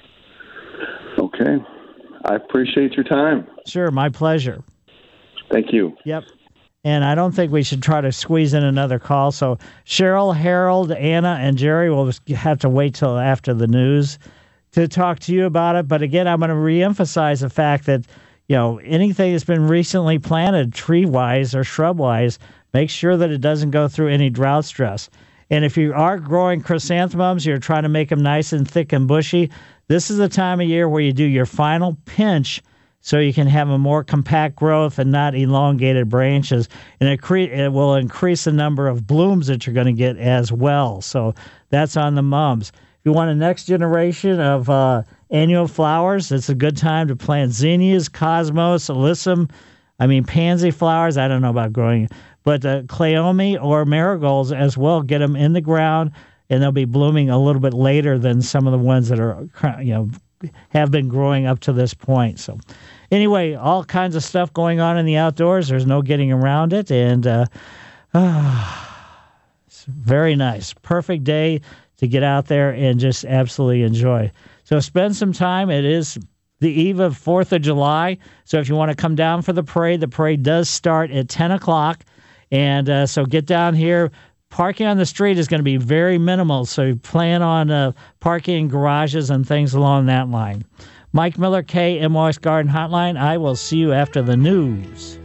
Okay. I appreciate your time. Sure, my pleasure. Thank you. Yep. And I don't think we should try to squeeze in another call. So Cheryl, Harold, Anna, and Jerry will have to wait till after the news to talk to you about it. But again, I'm going to reemphasize the fact that, you know, anything that's been recently planted tree-wise or shrub-wise, make sure that it doesn't go through any drought stress. And if you are growing chrysanthemums, you're trying to make them nice and thick and bushy, this is the time of year where you do your final pinch so you can have a more compact growth and not elongated branches. And it, cre- it will increase the number of blooms that you're going to get as well. So that's on the mums. If you want a next generation of uh, annual flowers, it's a good time to plant zinnias, cosmos, alyssum, I mean pansy flowers. I don't know about growing, but uh, cleome or marigolds as well. Get them in the ground, and they'll be blooming a little bit later than some of the ones that are, you know, have been growing up to this point. So anyway, all kinds of stuff going on in the outdoors. There's no getting around it. And uh, uh, it's very nice. Perfect day to get out there and just absolutely enjoy. So spend some time. It is the eve of fourth of July. So if you want to come down for the parade, the parade does start at ten o'clock. And uh, so get down here. Parking on the street is going to be very minimal, so plan on uh, parking in garages and things along that line. Mike Miller, K M O X Garden Hotline. I will see you after the news.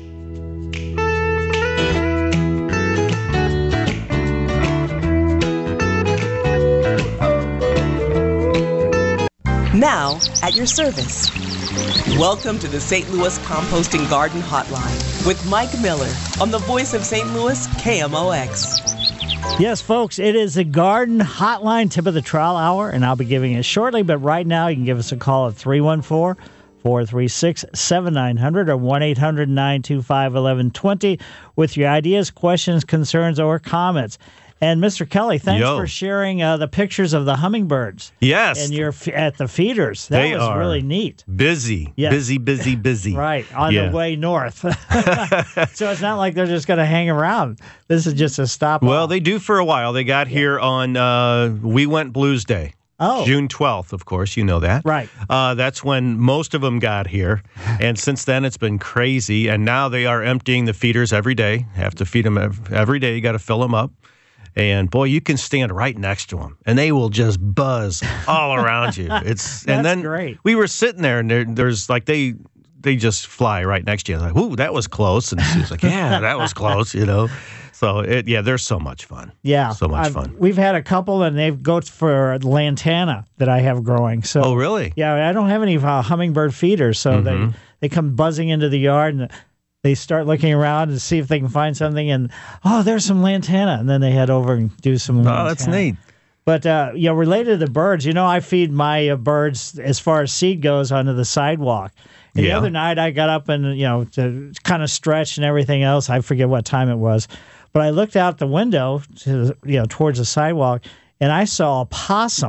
Now, at your service. Welcome to the Saint Louis Composting Garden Hotline with Mike Miller on the voice of Saint Louis, K M O X. Yes, folks, it is a garden hotline, tip of the trial hour, and I'll be giving it shortly. But right now, you can give us a call at three one four, four three six, seven nine zero zero or one eight hundred, nine two five, one one two zero with your ideas, questions, concerns, or comments. And Mister Kelly, thanks Yo. for sharing uh, the pictures of the hummingbirds. Yes. And you're f- at the feeders. That They was are really neat. Busy, Yeah. busy, busy, busy. Right, on Yeah. the way north. So it's not like they're just going to hang around. This is just a stop. Well, they do for a while. They got here on uh, We Went Blues Day. Oh. June twelfth, of course, you know that. Right. Uh, that's when most of them got here. And since then, it's been crazy. And now they are emptying the feeders every day. Have to feed them ev- every day. You got to fill them up. And boy, you can stand right next to them, and they will just buzz all around you. It's and That's then great. We were sitting there, and there, there's like they they just fly right next to you. Like, ooh, that was close. And she's like, yeah, that was close. You know. So it, yeah, they're so much fun. Yeah, so much I've- fun. We've had a couple, and they've go for lantana that I have growing. So, Oh, really? Yeah, I don't have any uh, hummingbird feeders, so Mhm. they they come buzzing into the yard and they start looking around to see if they can find something. And oh, there's some lantana, and then they head over and do some. Oh, lantana. that's neat. But uh, you know, related to the birds, you know, I feed my uh, birds as far as seed goes onto the sidewalk. And the Yeah. other night, I got up and you know to kind of stretch and everything else. I forget what time it was, but I looked out the window to you know towards the sidewalk, and I saw a possum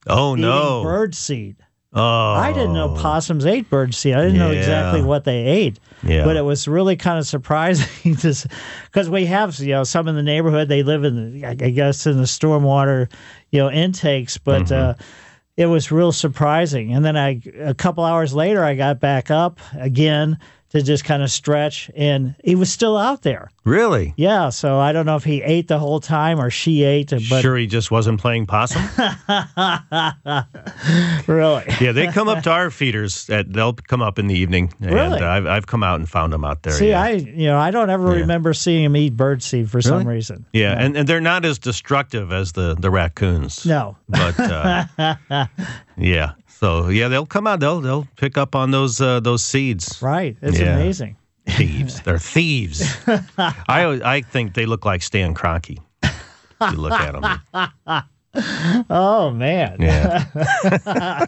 Oh, eating no. bird seed. Oh. I didn't know possums ate bird seed. I didn't know Yeah. exactly what they ate. Yeah. But it was really kind of surprising because we have, you know, some in the neighborhood, they live in, the, I guess, in the stormwater, you know, intakes. But Mm-hmm. uh, it was real surprising. And then I, a couple hours later, I got back up again to just kind of stretch, and he was still out there. Really? Yeah, so I don't know if he ate the whole time or she ate. But Sure he just wasn't playing possum? Really? Yeah, they come up to our feeders. At, they'll come up in the evening. And Really? uh, I've, I've come out and found them out there. See, yeah. I you know I don't ever Yeah. remember seeing him eat birdseed for some Really? reason. Yeah, And, and they're not as destructive as the, the raccoons. No. But, uh, yeah. So, yeah, they'll come out. They'll they'll pick up on those uh, those seeds. Right. It's Yeah. amazing. Thieves. They're thieves. I always- I think they look like Stan Kroenke. If you look at them. Oh, man. Yeah.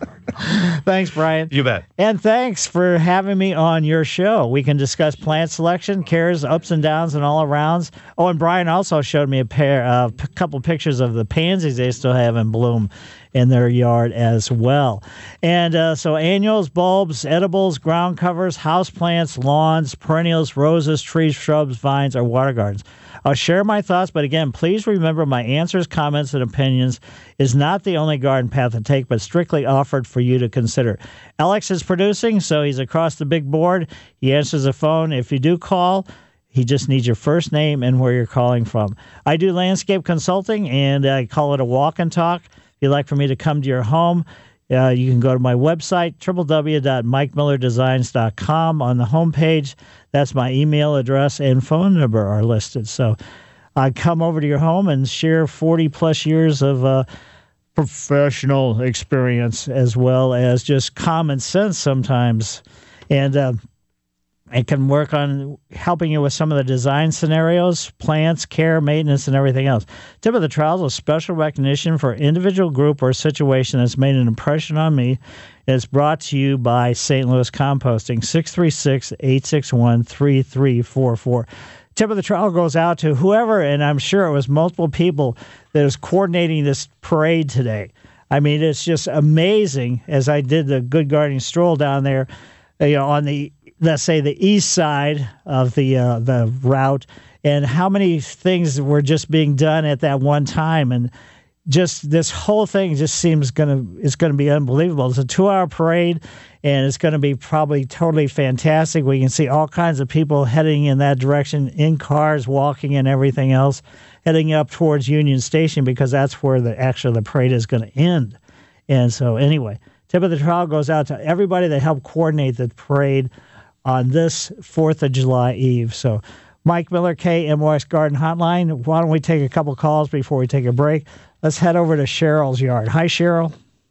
Thanks, Brian. You bet. And thanks for having me on your show. We can discuss plant selection, cares, ups and downs, and all arounds. Oh, and Brian also showed me a pair, a p- couple pictures of the pansies they still have in bloom in their yard as well. And uh, so annuals, bulbs, edibles, ground covers, house plants, lawns, perennials, roses, trees, shrubs, vines, or water gardens. I'll share my thoughts, but again, please remember my answers, comments, and opinions is not the only garden path to take, but strictly offered for you to consider. Alex is producing, so he's across the big board. He answers the phone. If you do call, he just needs your first name and where you're calling from. I do landscape consulting, and I call it a walk and talk. If you'd like for me to come to your home, uh, you can go to my website, w w w dot mike miller designs dot com. On the homepage, that's my email address and phone number are listed. So I come over to your home and share forty plus years of uh, professional experience as well as just common sense sometimes. And uh, I can work on helping you with some of the design scenarios, plants, care, maintenance, and everything else. Tip of the Trowel is special recognition for individual, group, or situation that's made an impression on me. It's brought to you by Saint Louis Composting, six three six, eight six one, three three four four. Tip of the Trowel goes out to whoever, and I'm sure it was multiple people, that is coordinating this parade today. I mean, it's just amazing. As I did the Good Gardening Stroll down there, you know, on the, let's say, the east side of the uh, the route, and how many things were just being done at that one time, and just this whole thing just seems gonna it's gonna be unbelievable. It's a two-hour parade, and it's going to be probably totally fantastic. We can see all kinds of people heading in that direction, in cars, walking, and everything else, heading up towards Union Station, because that's where the actually the parade is going to end. And so, anyway, tip of the trowel goes out to everybody that helped coordinate the parade on this fourth of July Eve. So, Mike Miller, K M O X Garden Hotline. Why don't we take a couple calls before we take a break? Let's head over to Cheryl's yard. Hi, Cheryl.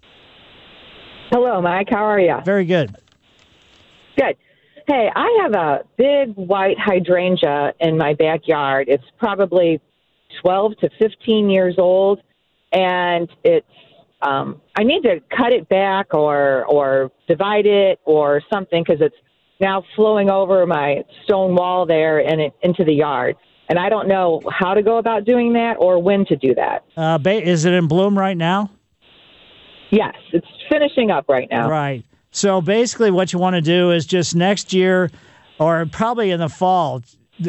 Hello, Mike. How are you? Very good. Good. Hey, I have a big white hydrangea in my backyard. It's probably twelve to fifteen years old, and it's um, I need to cut it back or or divide it or something, because it's now flowing over my stone wall there and it, into the yard. And I don't know how to go about doing that or when to do that. Uh, ba- is it in bloom right now? Yes, it's finishing up right now. Right. So basically what you want to do is just next year, or probably in the fall,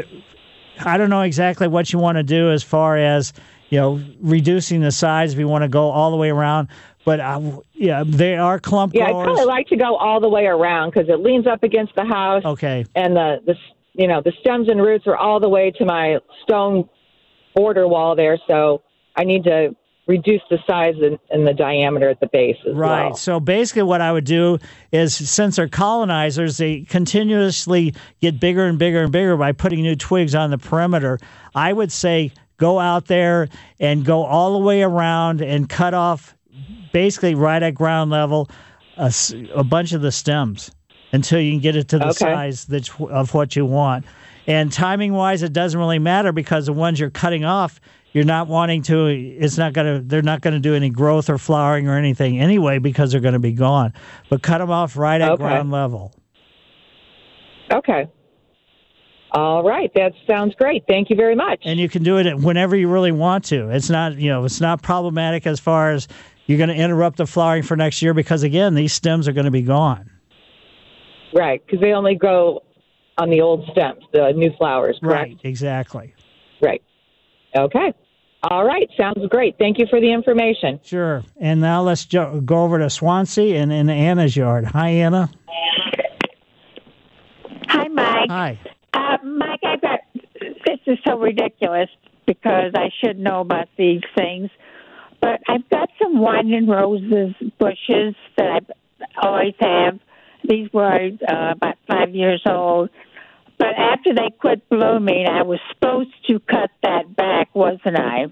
I don't know exactly what you want to do as far as, you know, reducing the size if you want to go all the way around. But, uh, yeah, they are clump Yeah, growers. I'd probably like to go all the way around because it leans up against the house. Okay. And the, the, you know, the stems and roots are all the way to my stone border wall there, so I need to reduce the size and, and the diameter at the base as Right. well. So basically what I would do is, since they're colonizers, they continuously get bigger and bigger and bigger by putting new twigs on the perimeter. I would say go out there and go all the way around and cut off, basically right at ground level, a, s- a bunch of the stems until you can get it to the Okay. size that, of what you want. And timing-wise, it doesn't really matter, because the ones you're cutting off, you're not wanting to, it's not going to, they're not going to do any growth or flowering or anything anyway, because they're going to be gone. But cut them off right at Okay. ground level. Okay. All right. That sounds great. Thank you very much. And you can do it whenever you really want to. It's not, you know, it's not problematic as far as, you're going to interrupt the flowering for next year because, again, these stems are going to be gone. Right, because they only grow on the old stems, the new flowers, correct? Right, exactly. Right. Okay. All right, sounds great. Thank you for the information. Sure. And now let's jo- go over to Swansea and in Anna's yard. Hi, Anna. Hi, Mike. Hi. Uh, Mike, I've got, this is so ridiculous because I should know about these things, but I've got some wine and roses bushes that I always have. These were uh, about five years old. But after they quit blooming, I was supposed to cut that back, wasn't I?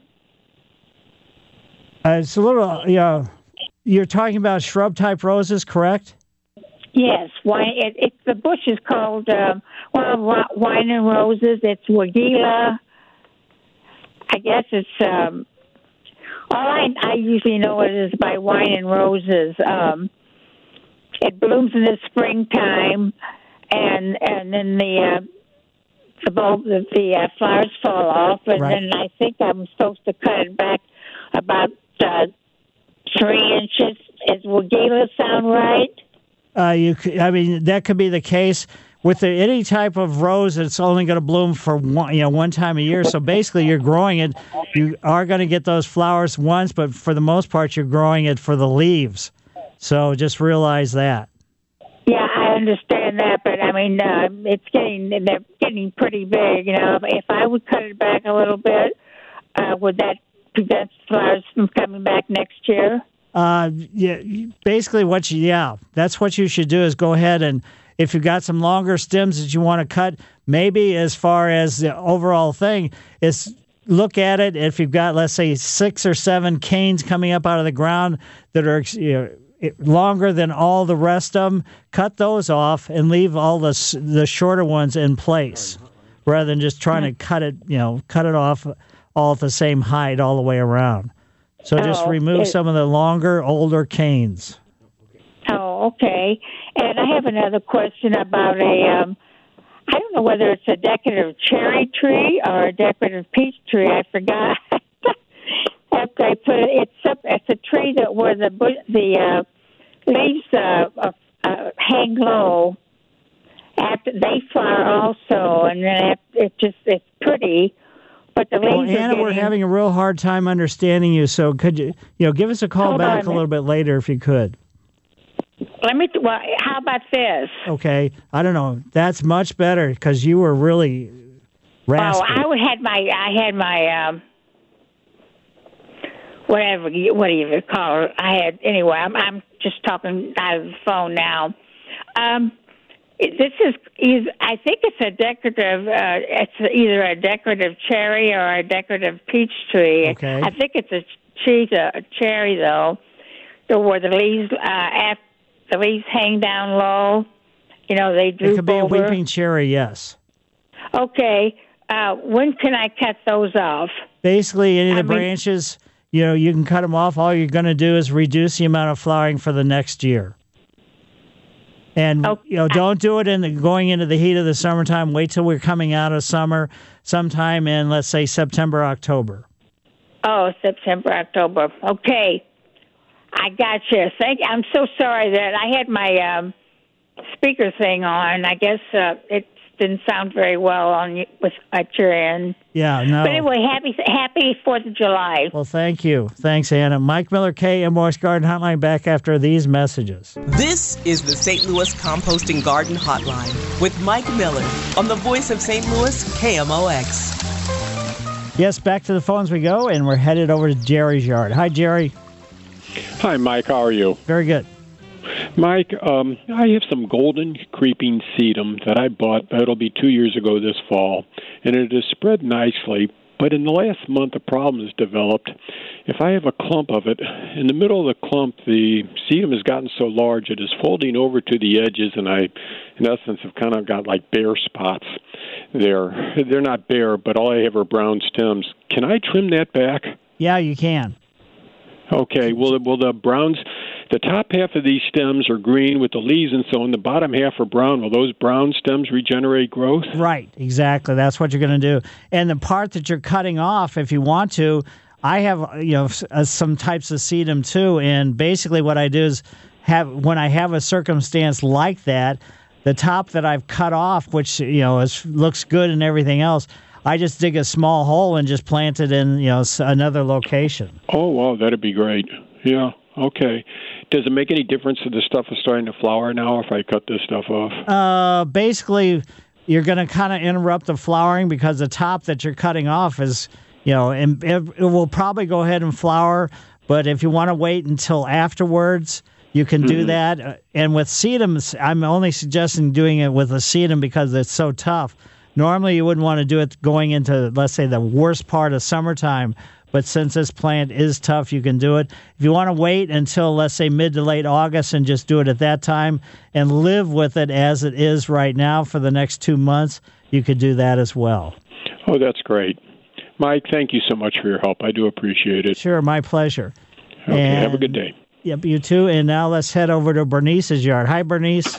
Uh, it's a little, you know, you're talking about shrub-type roses, correct? Yes. Wine, it, it, the bush is called, um, well, wine and roses. It's Wagila. I guess it's, um, all I, I usually know it is by wine and roses. Um, it blooms in the springtime. And and then the uh, the bulb, the, the uh, flowers fall off, and right. then I think I'm supposed to cut it back about uh, three inches. Is Wagila sound right? Uh, you, could, I mean, that could be the case with the, any type of rose. It's only going to bloom for one, you know, one time a year. So basically, you're growing it. You are going to get those flowers once, but for the most part, you're growing it for the leaves. So just realize that. Yeah, I understand that, but I mean, uh, it's getting they're getting pretty big. You know, if I would cut it back a little bit, uh, would that prevent flowers from coming back next year? Uh, yeah, basically, what you yeah, that's what you should do is go ahead and if you've got some longer stems that you want to cut, maybe as far as the overall thing is. Look at it. If you've got, let's say, six or seven canes coming up out of the ground that are, you know, longer than all the rest of them, cut those off and leave all the the shorter ones in place, rather than just trying to cut it, you know, cut it off all at the same height all the way around. So just oh, remove it, some of the longer, older canes. Oh, okay. And I have another question about a, um, I don't know whether it's a decorative cherry tree or a decorative peach tree. I forgot. After I put it, it's a, it's a tree that where the the uh, leaves uh, uh, uh, hang low. After they flower also, and then it just it's pretty. But the leaves well, are Anna, getting... we're having a real hard time understanding you. So could you, you know, give us a call Hold back on. a little bit later if you could. Let me. Well, how about this? Okay, I don't know. That's much better because you were really raspy. Oh, I had my I had my. Um, Whatever, what do you call it? I had anyway. I'm, I'm just talking out of the phone now. Um, it, this is, is, I think it's a decorative. Uh, it's either a decorative cherry or a decorative peach tree. Okay. I think it's a tree, a cherry though, the, where the leaves, uh, after the leaves hang down low. You know, they droop It could be over. a weeping cherry, yes. Okay. Uh, when can I cut those off? Basically, any of the I mean- branches. You know, you can cut them off. All you're going to do is reduce the amount of flowering for the next year. And, okay. you know, don't do it in the, going into the heat of the summertime. Wait till we're coming out of summer sometime in, let's say, September, October. Oh, September, October. Okay. I got you. Thank you. I'm so sorry that I had my um, speaker thing on. I guess uh, it didn't sound very well on you, with, at your end. Yeah, no. But anyway, happy happy Fourth of July. Well, thank you. Thanks, Anna. Mike Miller, K M O S Garden Hotline, back after these messages. This is the Saint Louis Composting Garden Hotline with Mike Miller on the voice of Saint Louis, K M O X. Yes, back to the phones we go, and we're headed over to Jerry's yard. Hi, Jerry. Hi, Mike. How are you? Very good. Mike, um, I have some golden creeping sedum that I bought, it'll be two years ago this fall, and it has spread nicely, but in the last month a problem has developed. If I have a clump of it, in the middle of the clump, the sedum has gotten so large it is folding over to the edges, and I, in essence, have kind of got like bare spots there. They're not bare, but all I have are brown stems. Can I trim that back? Yeah, you can. Okay, will, will the browns... The top half of these stems are green with the leaves and so on. The bottom half are brown. Will those brown stems regenerate growth? Right, exactly. That's what you're going to do. And the part that you're cutting off, if you want to, I have, you know, uh, some types of sedum too, and basically what I do is have when I have a circumstance like that, the top that I've cut off, which you know is, looks good and everything else, I just dig a small hole and just plant it in, you know, another location. Oh wow, that'd be great. Yeah. Okay. Does it make any difference if the stuff is starting to flower now if I cut this stuff off? Uh, basically, you're going to kind of interrupt the flowering because the top that you're cutting off is, you know, and it, it will probably go ahead and flower. But if you want to wait until afterwards, you can do mm-hmm. that. And with sedums, I'm only suggesting doing it with a sedum because it's so tough. Normally, you wouldn't want to do it going into, let's say, the worst part of summertime. But since this plant is tough, you can do it. If you want to wait until, let's say, mid to late August and just do it at that time and live with it as it is right now for the next two months, you could do that as well. Oh, that's great. Mike, thank you so much for your help. I do appreciate it. Sure, my pleasure. Okay, and, have a good day. Yep, you too. And now let's head over to Bernice's yard. Hi, Bernice.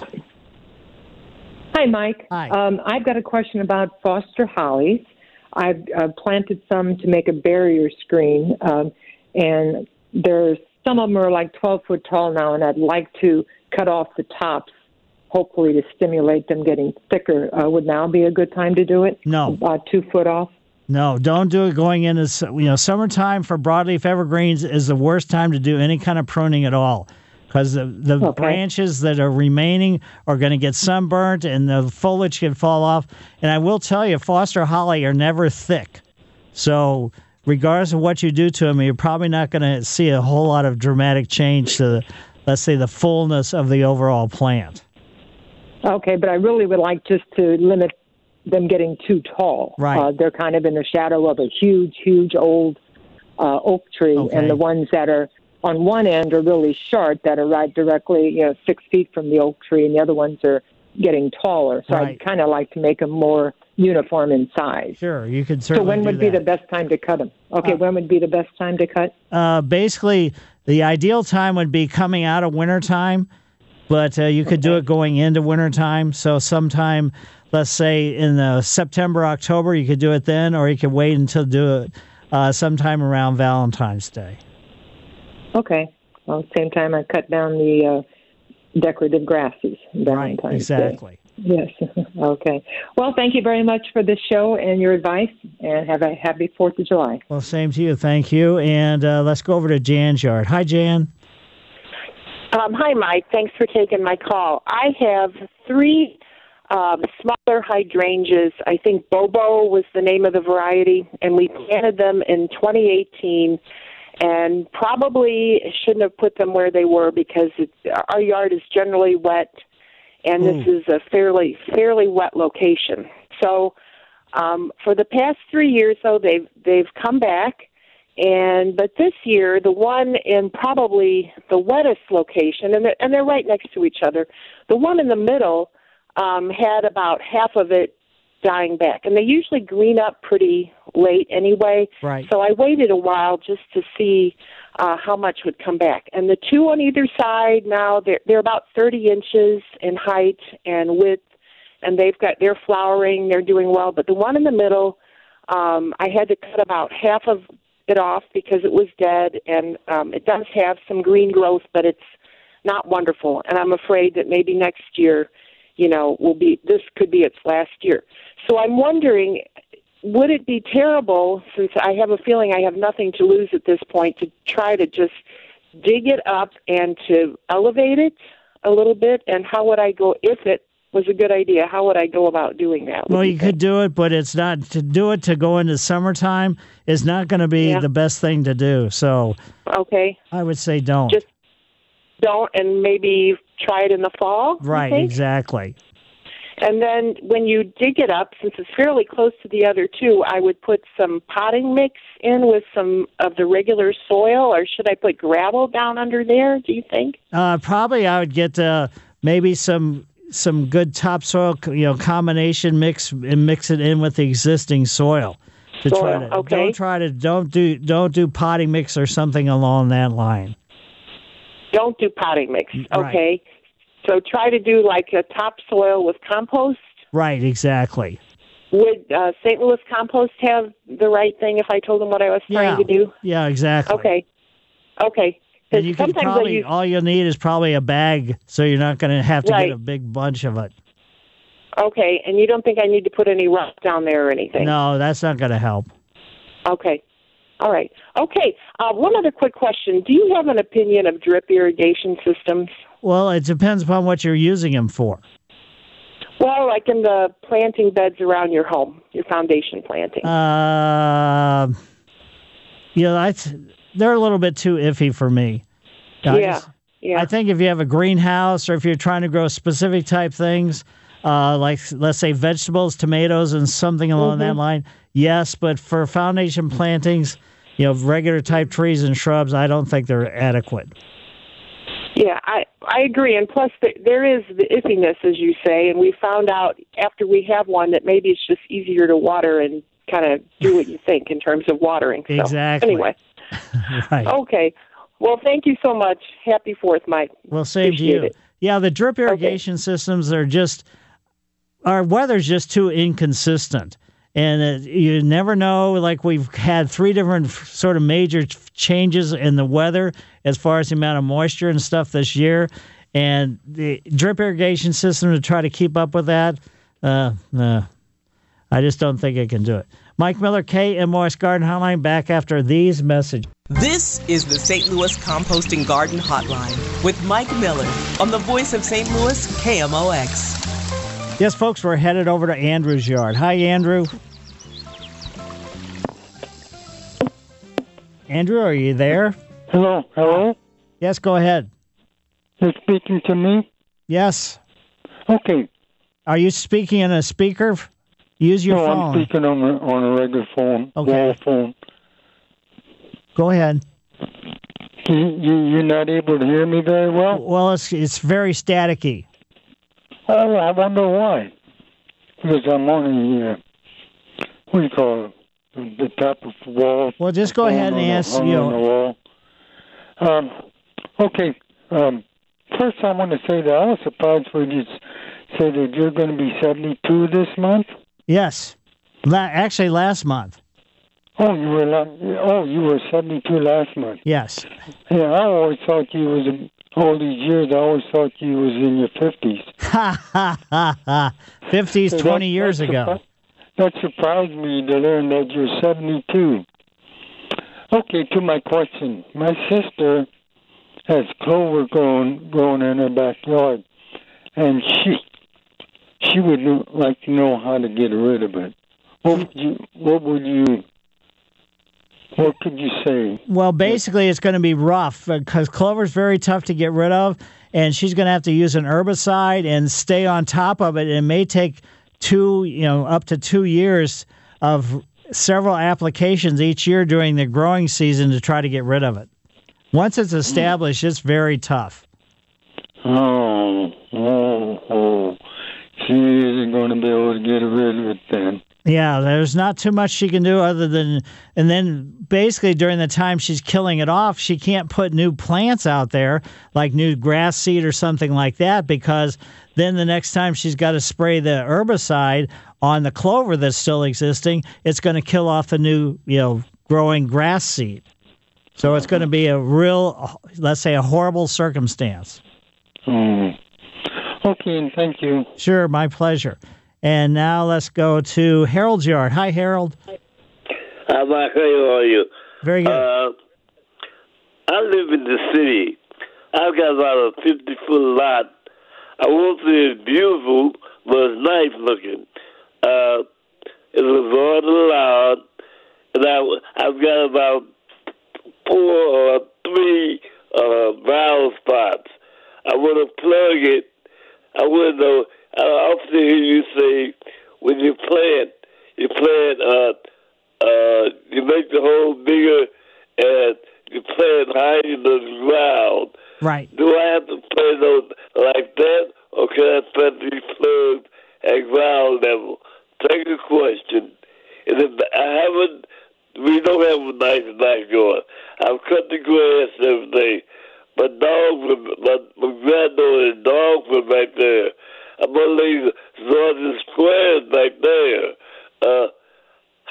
Hi, Mike. Hi. Um, I've got a question about Foster hollies. I've uh, planted some to make a barrier screen, um, and there's some of them are like twelve foot tall now, and I'd like to cut off the tops, hopefully to stimulate them getting thicker. Uh, would now be a good time to do it? No. About two foot off? No, don't do it going into, you know, summertime for broadleaf evergreens is the worst time to do any kind of pruning at all. Because the, the okay. branches that are remaining are going to get sunburnt and the foliage can fall off. And I will tell you, Foster holly are never thick. So regardless of what you do to them, you're probably not going to see a whole lot of dramatic change to, the, let's say, the fullness of the overall plant. Okay, but I really would like just to limit them getting too tall. Right. Uh, they're kind of in the shadow of a huge, huge old uh, oak tree. Okay. And the ones that are on one end are really short, that are right directly, you know, six feet from the oak tree, and the other ones are getting taller. So right. I'd kind of like to make them more uniform in size. Sure, you could certainly So when do would that. be the best time to cut them? Okay, uh, when would be the best time to cut? Uh, basically, the ideal time would be coming out of wintertime, but uh, you could okay. do it going into wintertime. So sometime, let's say in uh, September, October, you could do it then, or you could wait until do it uh, sometime around Valentine's Day. Okay. Well, same time I cut down the uh, decorative grasses. Right, exactly. Day. Yes. Okay. Well, thank you very much for this show and your advice, and have a happy fourth of July. Well, same to you. Thank you. And uh, let's go over to Jan's yard. Hi, Jan. Um, hi, Mike. Thanks for taking my call. I have three um, smaller hydrangeas. I think Bobo was the name of the variety, and we planted them in twenty eighteen. And probably shouldn't have put them where they were because it's, our yard is generally wet, and this mm. is a fairly fairly wet location. So um, for the past three years, though, they've they've come back, and but this year the one in probably the wettest location, and they're, and they're right next to each other. The one in the middle um, had about half of it dying back, and they usually green up pretty late anyway. Right. So I waited a while just to see uh, how much would come back. And the two on either side now, they're they're about thirty inches in height and width, and they've got they're flowering, they're doing well. But the one in the middle, um, I had to cut about half of it off because it was dead, and um, it does have some green growth, but it's not wonderful. And I'm afraid that maybe next year, you know, will be this could be its last year. So I'm wondering, would it be terrible, since I have a feeling I have nothing to lose at this point, to try to just dig it up and to elevate it a little bit? And how would I go, if it was a good idea, how would I go about doing that? Well, you could do it, but it's not, to do it to go into summertime is not going to be Yeah. the best thing to do. So Okay. I would say don't. Just don't, and maybe try it in the fall? you Right, think? exactly. And then when you dig it up, since it's fairly close to the other two, I would put some potting mix in with some of the regular soil, or should I put gravel down under there, do you think? Uh, probably I would get uh, maybe some some good topsoil, you know, combination mix and mix it in with the existing soil. To Soil, try to, okay. Don't try to don't do don't do potting mix or something along that line. Don't do potting mix, Right. okay? So try to do like a topsoil with compost? Right, exactly. would uh, Saint Louis Compost have the right thing if I told them what I was trying Yeah. to do? Yeah, exactly. Okay. Okay. And you can Sometimes I probably, use- all you'll need is probably a bag, so you're not going to have to Right. get a big bunch of it. Okay, and you don't think I need to put any rock down there or anything? No, that's not going to help. Okay. All right. Okay. Uh, one other quick question. Do you have an opinion of drip irrigation systems? Well, it depends upon what you're using them for. Well, like in the planting beds around your home, your foundation planting. Uh, you know, that's, they're a little bit too iffy for me. I yeah. just- yeah. I think if you have a greenhouse or if you're trying to grow specific type things, uh, like let's say vegetables, tomatoes, and something along that Mhm. line, yes. But for foundation plantings, you know, regular type trees and shrubs, I don't think they're adequate. Yeah, I I agree. And plus, th- there is the iffiness, as you say, and we found out after we have one that maybe it's just easier to water and kind of do what you think in terms of watering. So, Exactly. Anyway. Right. Okay. Well, thank you so much. Happy Fourth, Mike. Well, same to Appreciate you. it. Yeah, the drip irrigation systems are just, our weather's just too inconsistent. And uh, you never know, like we've had three different f- sort of major ch- changes in the weather as far as the amount of moisture and stuff this year. And the drip irrigation system to try to keep up with that, uh, uh, I just don't think it can do it. Mike Miller, K M O S Garden Hotline, back after these messages. This is the Saint Louis Composting Garden Hotline with Mike Miller on the voice of Saint Louis, K M O X. Yes, folks, we're headed over to Andrew's yard. Hi, Andrew. Andrew, are you there? Hello, hello? Yes, go ahead. You're speaking to me? Yes. Okay. Are you speaking in a speaker? Use your no, phone. I'm speaking on a, on a regular phone, Okay. wall phone. Go ahead. You, you, you're not able to hear me very well? Well, it's it's very staticky. Oh, I wonder why. Because I'm on the, uh, what do you call it, the top of the wall. Well, just go ahead and on the- ask, hung you on the know. wall. Um, okay. Um, first, I want to say that I was surprised when you s- say that you're going to be seventy-two this month. Yes. La- actually, last month. Oh, you were la- oh you were seventy-two last month. Yes. Yeah, I always thought you was in, all these years. I always thought you was in your fifties. Ha, ha, ha, ha. fifties, So that- twenty years that ago. surpri- That surprised me to learn that you're seventy-two. Okay, to my question. My sister has clover growing, growing in her backyard, and she she would lo- like to know how to get rid of it. What would you? What would you? What could you say? Well, basically, it's going to be rough because clover's very tough to get rid of, and she's going to have to use an herbicide and stay on top of it. It may take two, you know, up to two years of several applications each year during the growing season to try to get rid of it. Once it's established, it's very tough. Oh, oh, oh. She isn't going to be able to get rid of it then. Yeah, there's not too much she can do other than, and then basically during the time she's killing it off, she can't put new plants out there, like new grass seed or something like that, because then the next time she's got to spray the herbicide on the clover that's still existing, it's going to kill off the new, you know, growing grass seed. So it's going to be a real, let's say, a horrible circumstance. Oh. Okay, and thank you. Sure, my pleasure. And now let's go to Harold's yard. Hi, Harold. How about how are you? Very good. Uh, I live in the city. I've got about a fifty-foot lot. I won't say it's beautiful, but it's nice looking. Uh, it's a garden lot, and I, I've got about four or three uh, valve spots. I want to plug it. I want to know. I often hear you say when you plant, you plant, uh, uh, you make the hole bigger and you plant higher in the ground. Right. Do I have to plant those like that, or can I plant these plugs at ground level? Second question. And if I haven't, we don't have a nice backyard. I've cut the grass every day. My dog, my, my granddaughter's dog was back there. I'm gonna leave Sergeant Squares back there.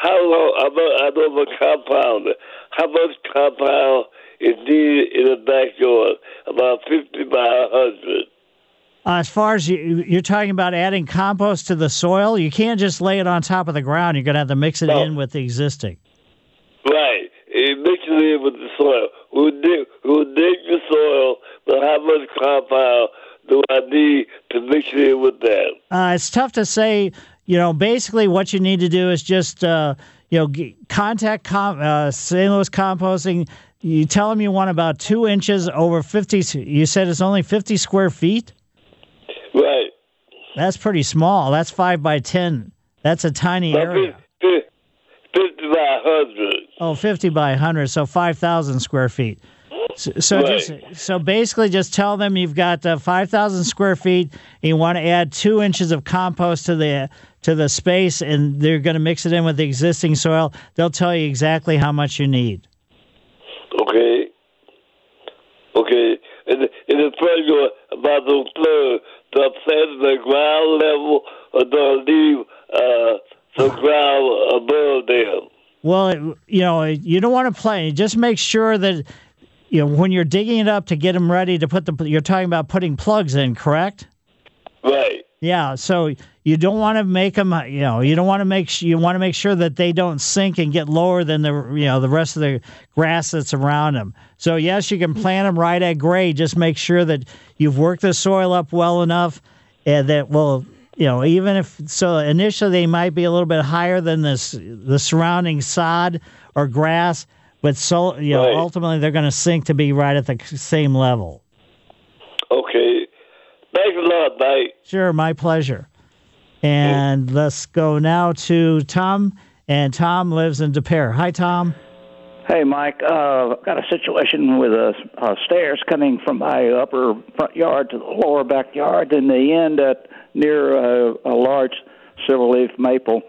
how long, I know, I know the compound, how much compound is needed in the backyard? About fifty by one hundred. Uh, as far as you, you're talking about adding compost to the soil, you can't just lay it on top of the ground. You're going to have to mix it No. in with the existing. Right. It mixes it in with the soil. We'll dig, we'll dig the soil, but how much compound do I need to mix it in with that? Uh, it's tough to say. You know, basically what you need to do is just, uh, you know, g- contact com- uh, Saint Louis Composting. You tell them you want about two inches over fifty. You said it's only fifty square feet? Right. That's pretty small. That's five by ten. That's a tiny area. fifty by one hundred. Oh, fifty by one hundred, so five thousand square feet. So, so, Right. just, so basically just tell them you've got uh, five thousand square feet and you want to add two inches of compost to the to the space, and they're going to mix it in with the existing soil. They'll tell you exactly how much you need. Okay. Okay. And, and the pressure about those plants, do I plant at the ground level or do I leave uh, the ground above them? Well, it- you know, you don't want to play. Just make sure that, you know, when you're digging it up to get them ready to put the, you're talking about putting plugs in, correct? Right. Yeah, so you don't want to make them, you know, you don't want to make, you want to make sure that they don't sink and get lower than the, you know, the rest of the grass that's around them. So yes, you can plant them right at grade. Just make sure that you've worked the soil up well enough, and that will, you know, even if, so initially they might be a little bit higher than this, the surrounding sod or grass, but so, you know, Right. ultimately they're going to sink to be right at the same level. Okay. Thanks a lot, Mike. Sure, my pleasure. And let's go now to Tom, and Tom lives in De Pere. Hi, Tom. Hey, Mike. Uh, I've got a situation with uh, uh, stairs coming from my upper front yard to the lower backyard, and they end at near uh, a large silverleaf maple.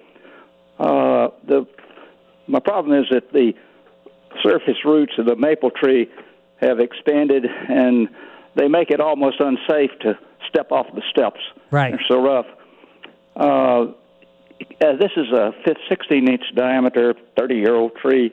Uh, the my problem is that the surface roots of the maple tree have expanded, and they make it almost unsafe to step off the steps. Right. They're so rough. Uh, uh, this is a sixteen-inch diameter, thirty-year-old tree.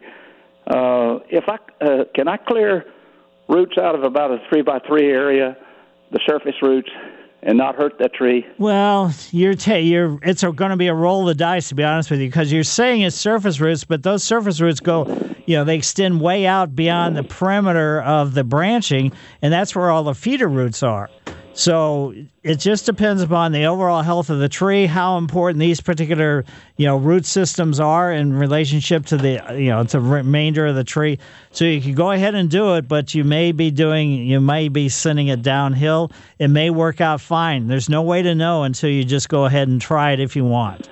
Uh, if I uh, can, I clear roots out of about a three by three area, the surface roots, and not hurt that tree. Well, you're ta- you're it's going to be a roll of the dice, to be honest with you, because you're saying it's surface roots, but those surface roots go, you know, they extend way out beyond the perimeter of the branching, and that's where all the feeder roots are. So it just depends upon the overall health of the tree, how important these particular, you know, root systems are in relationship to the, you know, to the remainder of the tree. So you can go ahead and do it, but you may be doing, you may be sending it downhill. It may work out fine. There's no way to know until you just go ahead and try it if you want.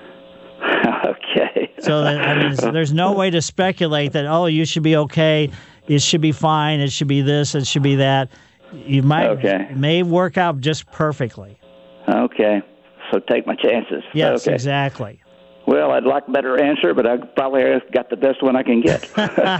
Okay. So that, I mean, there's no way to speculate that, oh, you should be okay, it should be fine, it should be this, it should be that. You might Okay. it may work out just perfectly. Okay. So take my chances. Yes, okay. exactly. Well, I'd like a better answer, but I probably got the best one I can get.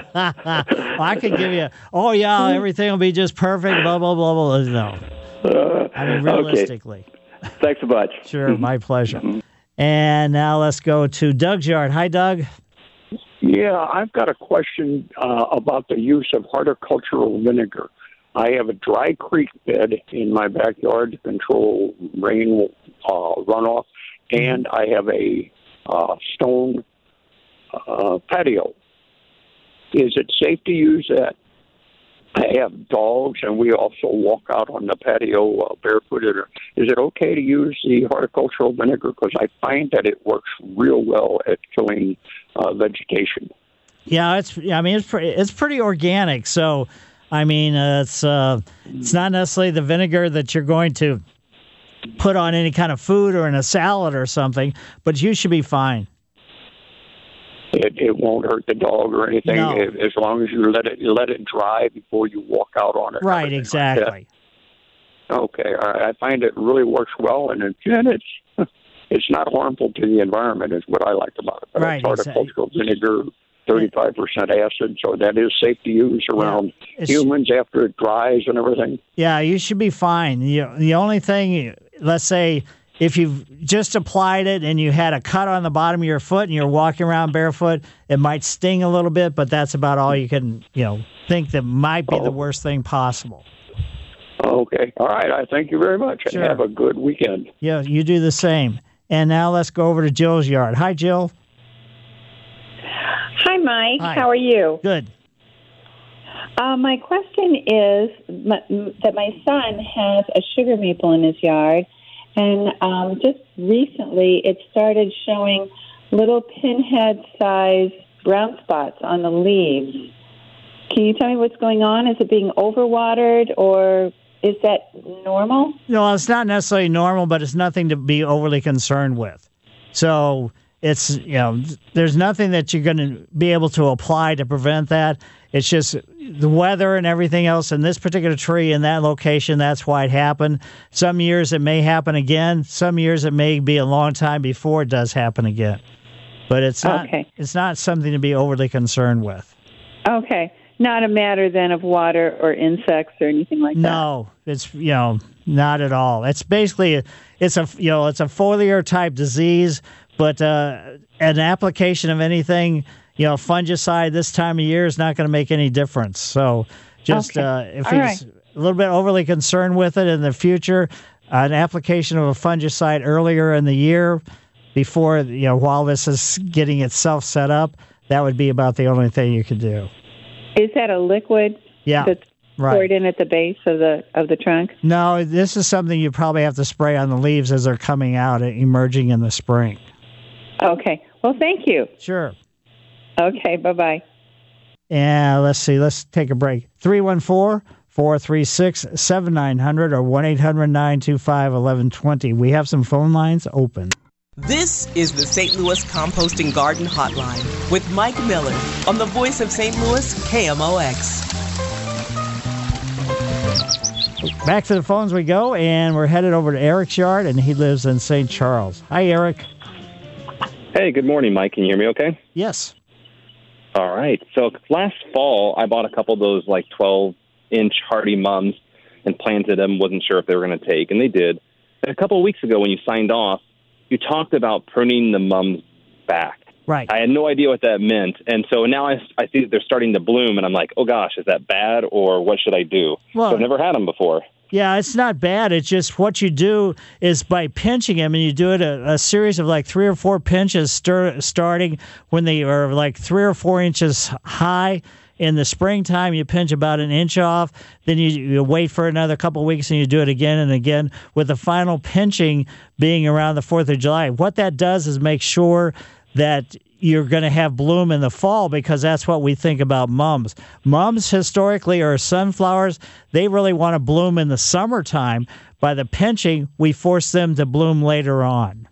I could give you, oh, yeah, everything will be just perfect, blah, blah, blah, blah. No. Uh, I mean, realistically. Okay. Thanks a bunch. Sure, my pleasure. And now let's go to Doug's yard. Hi, Doug. Yeah, I've got a question uh, about the use of horticultural vinegar. I have a dry creek bed in my backyard to control rain uh, runoff, and I have a uh, stone uh, patio. Is it safe to use that? I have dogs, and we also walk out on the patio uh, barefooted. Is it okay to use the horticultural vinegar? Because I find that it works real well at killing uh, vegetation. Yeah, it's. I mean, it's pretty. It's pretty organic. So, I mean, uh, it's. Uh, it's not necessarily the vinegar that you're going to put on any kind of food or in a salad or something, but you should be fine. It, it won't hurt the dog or anything No. if, as long as you let it you let it dry before you walk out on it. Right. Exactly. Okay, all right. I find it really works well, and, it, and it's it's not harmful to the environment. Is what I liked about it. But Right, it's horticultural vinegar, thirty-five percent acid, so that is safe to use around It's- humans after it dries and everything. Yeah, you should be fine. You, the only thing, let's say, if you've just applied it and you had a cut on the bottom of your foot and you're walking around barefoot, it might sting a little bit, but that's about all you can, you know, think that might be oh. the worst thing possible. Okay. All right. I thank you very much. Sure. And have a good weekend. Yeah, you do the same. And now let's go over to Jill's yard. Hi, Jill. Hi, Mike. Hi. How are you? Good. Uh, my question is my, that my son has a sugar maple in his yard, and um, just recently it started showing little pinhead-sized brown spots on the leaves. Can you tell me what's going on? Is it being overwatered, or is that normal? No, it's not necessarily normal, but it's nothing to be overly concerned with. So it's, you know, there's nothing that you're going to be able to apply to prevent that. It's just the weather and everything else in this particular tree in that location. That's why it happened. Some years it may happen again. Some years it may be a long time before it does happen again. But it's not. Okay. It's not something to be overly concerned with. Okay. Not a matter then of water or insects or anything like that. No, it's you know not at all. It's basically it's a you know it's a foliar type disease, but uh, an application of anything. You know, fungicide this time of year is not going to make any difference. So just okay. uh, if All he's right. a little bit overly concerned with it in the future, uh, an application of a fungicide earlier in the year before, you know, while this is getting itself set up, that would be about the only thing you could do. Is that a liquid Yeah, that's right. poured in at the base of the of the trunk? No, this is something you probably have to spray on the leaves as they're coming out and emerging in the spring. Okay. Well, thank you. Sure. Okay, bye-bye. And let's see, let's take a break. three one four, four three six, seven nine zero zero or one eight hundred, nine two five, one one two zero. We have some phone lines open. This is the Saint Louis Composting Garden Hotline with Mike Miller on the voice of Saint Louis, K M O X. Back to the phones we go, and we're headed over to Eric's yard, and he lives in Saint Charles. Hi, Eric. Hey, good morning, Mike. Can you hear me okay? Yes. All right. So last fall, I bought a couple of those like twelve-inch hardy mums and planted them. Wasn't sure if they were going to take, and they did. And a couple of weeks ago when you signed off, you talked about pruning the mums back. Right. I had no idea what that meant. And so now I, I see that they're starting to bloom, and I'm like, oh, gosh, is that bad, or what should I do? Well, so I've never had them before. Yeah, it's not bad. It's just what you do is by pinching them, and you do it a, a series of like three or four pinches stir, starting when they are like three or four inches high. In the springtime, you pinch about an inch off. Then you, you wait for another couple of weeks, and you do it again and again, with the final pinching being around the fourth of July. What that does is make sure that you're going to have bloom in the fall, because that's what we think about mums. Mums historically are sunflowers. They really want to bloom in the summertime. By the pinching, we force them to bloom later on.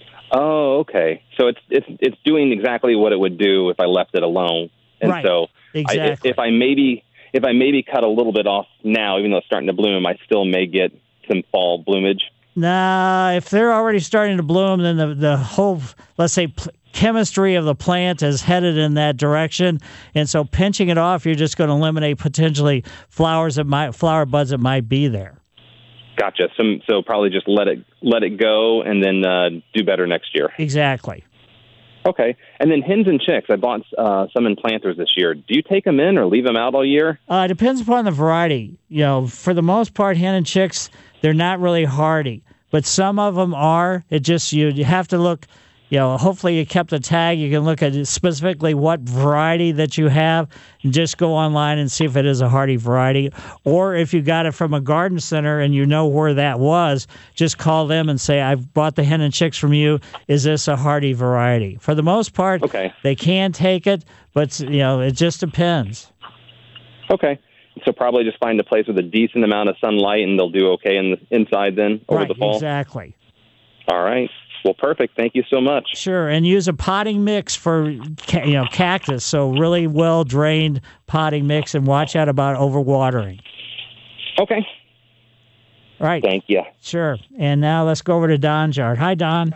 Oh, okay. So it's it's it's doing exactly what it would do if I left it alone. And right. so exactly. I, if I maybe if I maybe cut a little bit off now, even though it's starting to bloom, I still may get some fall bloomage. Nah, if they're already starting to bloom, then the the whole, let's say, pl- chemistry of the plant is headed in that direction, and so pinching it off, you're just going to eliminate potentially flowers that might flower buds that might be there. Gotcha. So, so probably just let it let it go, and then uh, do better next year. Exactly. Okay. And then hens and chicks. I bought uh, some in planters this year. Do you take them in or leave them out all year? Uh, it depends upon the variety. You know, for the most part, hen and chicks, they're not really hardy, but some of them are. It just you you have to look. You know, hopefully you kept a tag. You can look at specifically what variety that you have and just go online and see if it is a hardy variety. Or if you got it from a garden center and you know where that was, just call them and say, I've bought the hen and chicks from you. Is this a hardy variety? For the most part, okay. They can take it, but, you know, it just depends. Okay. So probably just find a place with a decent amount of sunlight and they'll do okay in the, inside then over right, the fall? Exactly. All right. Well, perfect. Thank you so much. Sure, and use a potting mix for you know cactus. So really well drained potting mix, and watch out about overwatering. Okay. Right. Thank you. Sure. And now let's go over to Don's yard. Hi, Don.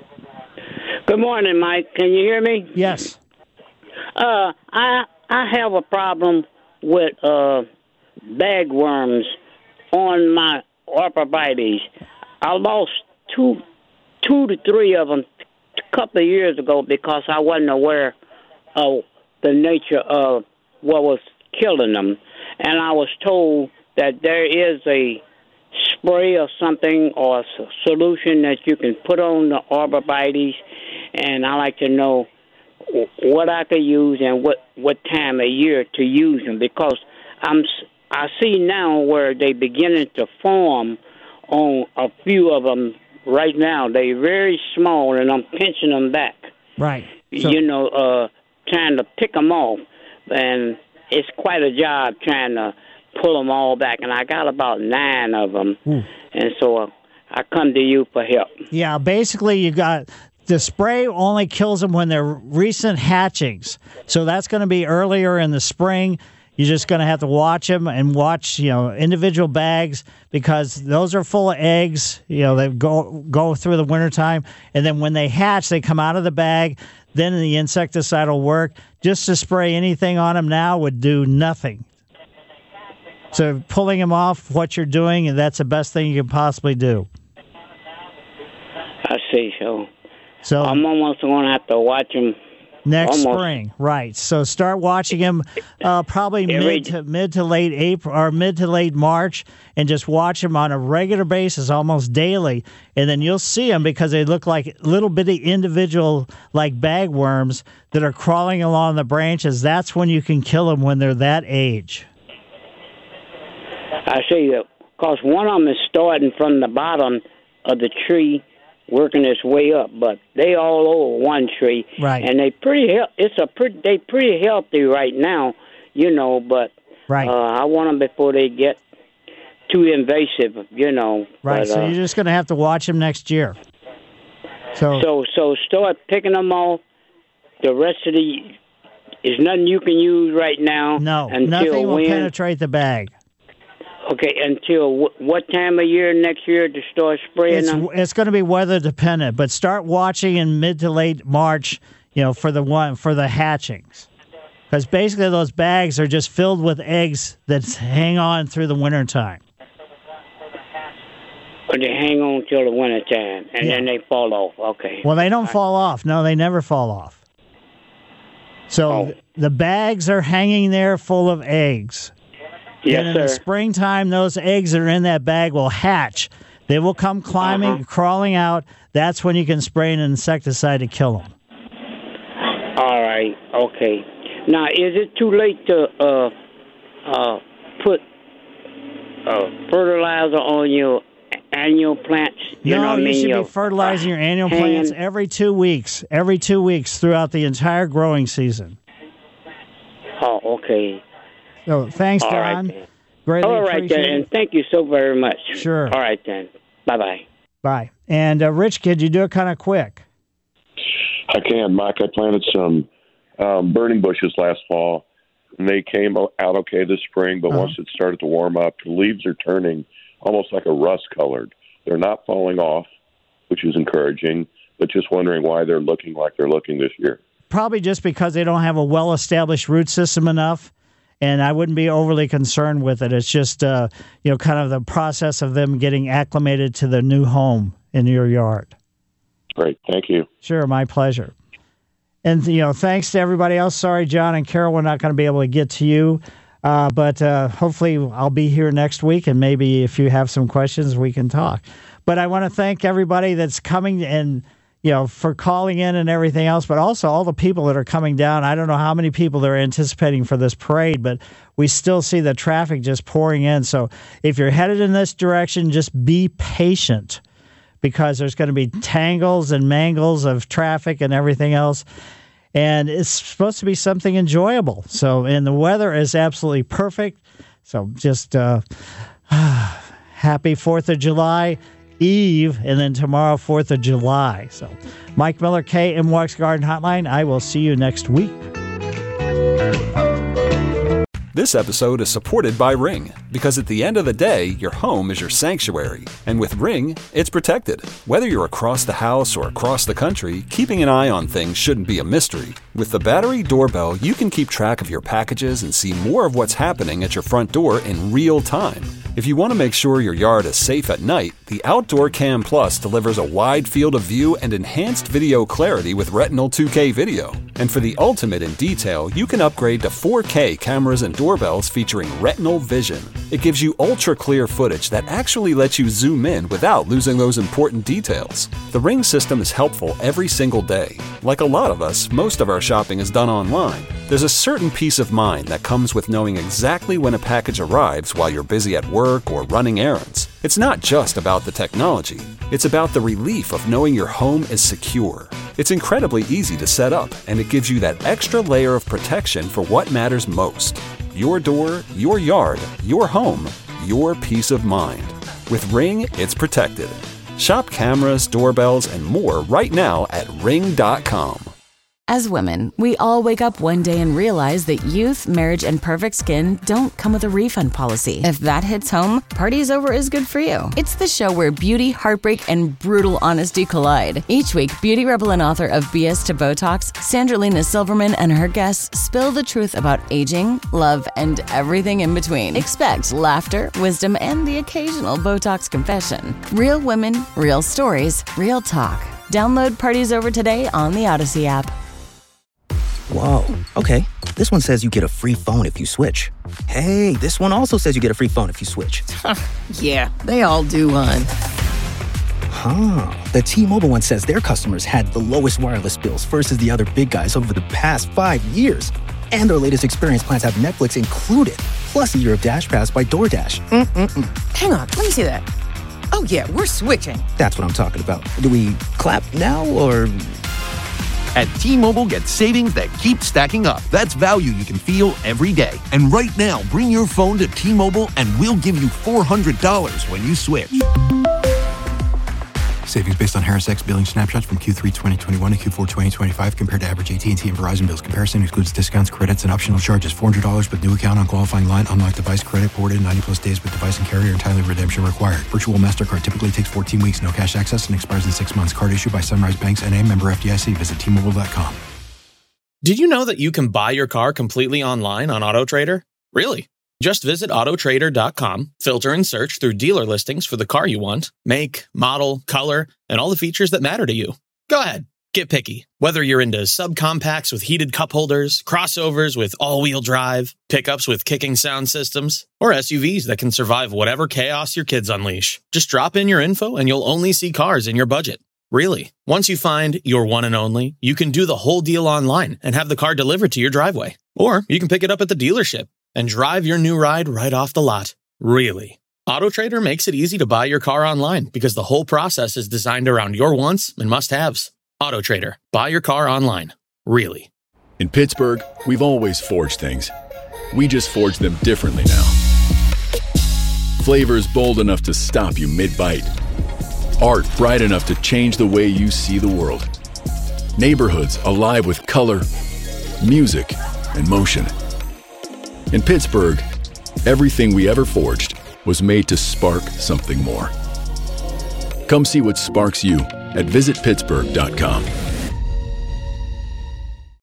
Good morning, Mike. Can you hear me? Yes. Uh, I I have a problem with uh bagworms on my arborvitaes. I lost two, two to three of them a couple of years ago because I wasn't aware of the nature of what was killing them. And I was told that there is a spray or something or a solution that you can put on the arborvitaes, and I like to know what I could use and what, what time of year to use them, because I'm I see now where they beginning to form on a few of them right now. They're very small, and I'm pinching them back. Right. So, you know, uh, trying to pick them off, and it's quite a job trying to pull them all back, and I got about nine of them, Ooh. and so uh, I come to you for help. Yeah, basically you got the spray only kills them when they're recent hatchings, so that's going to be earlier in the spring. You're just going to have to watch them and watch, you know, individual bags, because those are full of eggs. You know, they go go through the wintertime, and then when they hatch, they come out of the bag. Then the insecticide will work. Just to spray anything on them now would do nothing. So pulling them off what you're doing, and that's the best thing you can possibly do. I see. So, so I'm almost going to have to watch them next almost. spring, right? So start watching them uh, probably mid to mid to late April or mid to late March, and just watch them on a regular basis, almost daily, and then you'll see them because they look like little bitty individual like bagworms that are crawling along the branches. That's when you can kill them, when they're that age. I see that, because one of them is starting from the bottom of the tree, working its way up, but they all over one tree, right? And they pretty he- it's a pretty they pretty healthy right now, you know. But right, uh, I want them before they get too invasive, you know. Right. But, so uh, you're just going to have to watch them next year. So so so start picking them off. The rest of the is nothing you can use right now. No, until nothing will when? penetrate the bag. Okay, until w- what time of year next year to start spraying It's, them? it's going to be weather dependent, but start watching in mid to late March, you know, for the one for the hatchings, because basically those bags are just filled with eggs that hang on through the wintertime. But they hang on till the winter time, and Yeah. then they fall off. Okay. Well, they don't fall off. No, they never fall off. So Oh. th- the bags are hanging there full of eggs. Yes, then in sir. the springtime, those eggs that are in that bag will hatch. They will come climbing, Uh-huh. crawling out. That's when you can spray an insecticide to kill them. All right. Okay. Now, is it too late to uh, uh, put uh, fertilizer on your annual plants? You no, know what I you mean? should Your be fertilizing your annual hanging- plants every two weeks, every two weeks throughout the entire growing season. Oh, okay. So thanks, All right, Don. then. Greatly All right, then, appreciate and it. thank you so very much. Sure. All right, then. Bye-bye. Bye. And uh, Rich, could you do it kind of quick? I can, Mike. I planted some um, burning bushes last fall, and they came out okay this spring, but Uh-huh. once it started to warm up, the leaves are turning almost like a rust-colored. They're not falling off, which is encouraging, but just wondering why they're looking like they're looking this year. Probably just because they don't have a well-established root system enough, and I wouldn't be overly concerned with it. It's just, uh, you know, kind of the process of them getting acclimated to the new home in your yard. Great. Thank you. Sure, my pleasure. And, you know, thanks to everybody else. Sorry, John and Carol, we're not going to be able to get to you. Uh, but uh, hopefully I'll be here next week, and maybe if you have some questions, we can talk. But I want to thank everybody that's coming and, you know, for calling in and everything else, but also all the people that are coming down. I don't know how many people they're anticipating for this parade, but we still see the traffic just pouring in. So if you're headed in this direction, just be patient, because there's going to be tangles and mangles of traffic and everything else. And it's supposed to be something enjoyable. So, and the weather is absolutely perfect. So just uh, happy fourth of July Eve, and then tomorrow, fourth of July. So Mike Miller, K M O X Garden Hotline. I will see you next week. This episode is supported by Ring, because at the end of the day, your home is your sanctuary. And with Ring, it's protected. Whether you're across the house or across the country, keeping an eye on things shouldn't be a mystery. With the battery doorbell, you can keep track of your packages and see more of what's happening at your front door in real time. If you want to make sure your yard is safe at night, the Outdoor Cam Plus delivers a wide field of view and enhanced video clarity with Retinal two K video. And for the ultimate in detail, you can upgrade to four K cameras and doorbells featuring Retinal Vision. It gives you ultra-clear footage that actually lets you zoom in without losing those important details. The Ring system is helpful every single day. Like a lot of us, most of our shopping is done online. There's a certain peace of mind that comes with knowing exactly when a package arrives while you're busy at work or running errands. It's not just about the technology. It's about the relief of knowing your home is secure. It's incredibly easy to set up, and it gives you that extra layer of protection for what matters most. Your door, your yard, your home, your peace of mind. With Ring, it's protected. Shop cameras, doorbells, and more right now at ring dot com. As women, we all wake up one day and realize that youth, marriage, and perfect skin don't come with a refund policy. If that hits home, Party's Over is good for you. It's the show where beauty, heartbreak, and brutal honesty collide. Each week, beauty rebel and author of B S to Botox, Sandralina Silverman, and her guests spill the truth about aging, love, and everything in between. Expect laughter, wisdom, and the occasional Botox confession. Real women, real stories, real talk. Download Party's Over today on the Odyssey app. Whoa, okay. This one says you get a free phone if you switch. Hey, this one also says you get a free phone if you switch. Yeah, they all do, hon. Huh. The T-Mobile one says their customers had the lowest wireless bills versus the other big guys over the past five years. And their latest experience plans have Netflix included, plus a year of Dash Pass by DoorDash. Mm-mm-mm. Hang on, let me see that. Oh, yeah, we're switching. That's what I'm talking about. Do we clap now, or... At T-Mobile, get savings that keep stacking up. That's value you can feel every day. And right now, bring your phone to T-Mobile and we'll give you four hundred dollars when you switch. Savings based on Harris X billing snapshots from Q three twenty twenty-one to Q four twenty twenty-five compared to average A T and T and Verizon bills. Comparison excludes discounts, credits, and optional charges. four hundred dollars with new account on qualifying line. Unlock device credit ported ninety plus days with device and carrier and timely redemption required. Virtual MasterCard typically takes fourteen weeks. No cash access and expires in six months. Card issued by Sunrise Banks N A, member F D I C. Visit T Mobile dot com. Did you know that you can buy your car completely online on AutoTrader? Really? Just visit Auto Trader dot com, filter and search through dealer listings for the car you want, make, model, color, and all the features that matter to you. Go ahead, get picky. Whether you're into subcompacts with heated cup holders, crossovers with all-wheel drive, pickups with kicking sound systems, or S U Vs that can survive whatever chaos your kids unleash. Just drop in your info and you'll only see cars in your budget. Really. Once you find your one and only, you can do the whole deal online and have the car delivered to your driveway. Or you can pick it up at the dealership and drive your new ride right off the lot. Really. AutoTrader makes it easy to buy your car online because the whole process is designed around your wants and must-haves. AutoTrader. Buy your car online. Really. In Pittsburgh, we've always forged things. We just forge them differently now. Flavors bold enough to stop you mid-bite. Art bright enough to change the way you see the world. Neighborhoods alive with color, music, and motion. In Pittsburgh, everything we ever forged was made to spark something more. Come see what sparks you at visit pittsburgh dot com.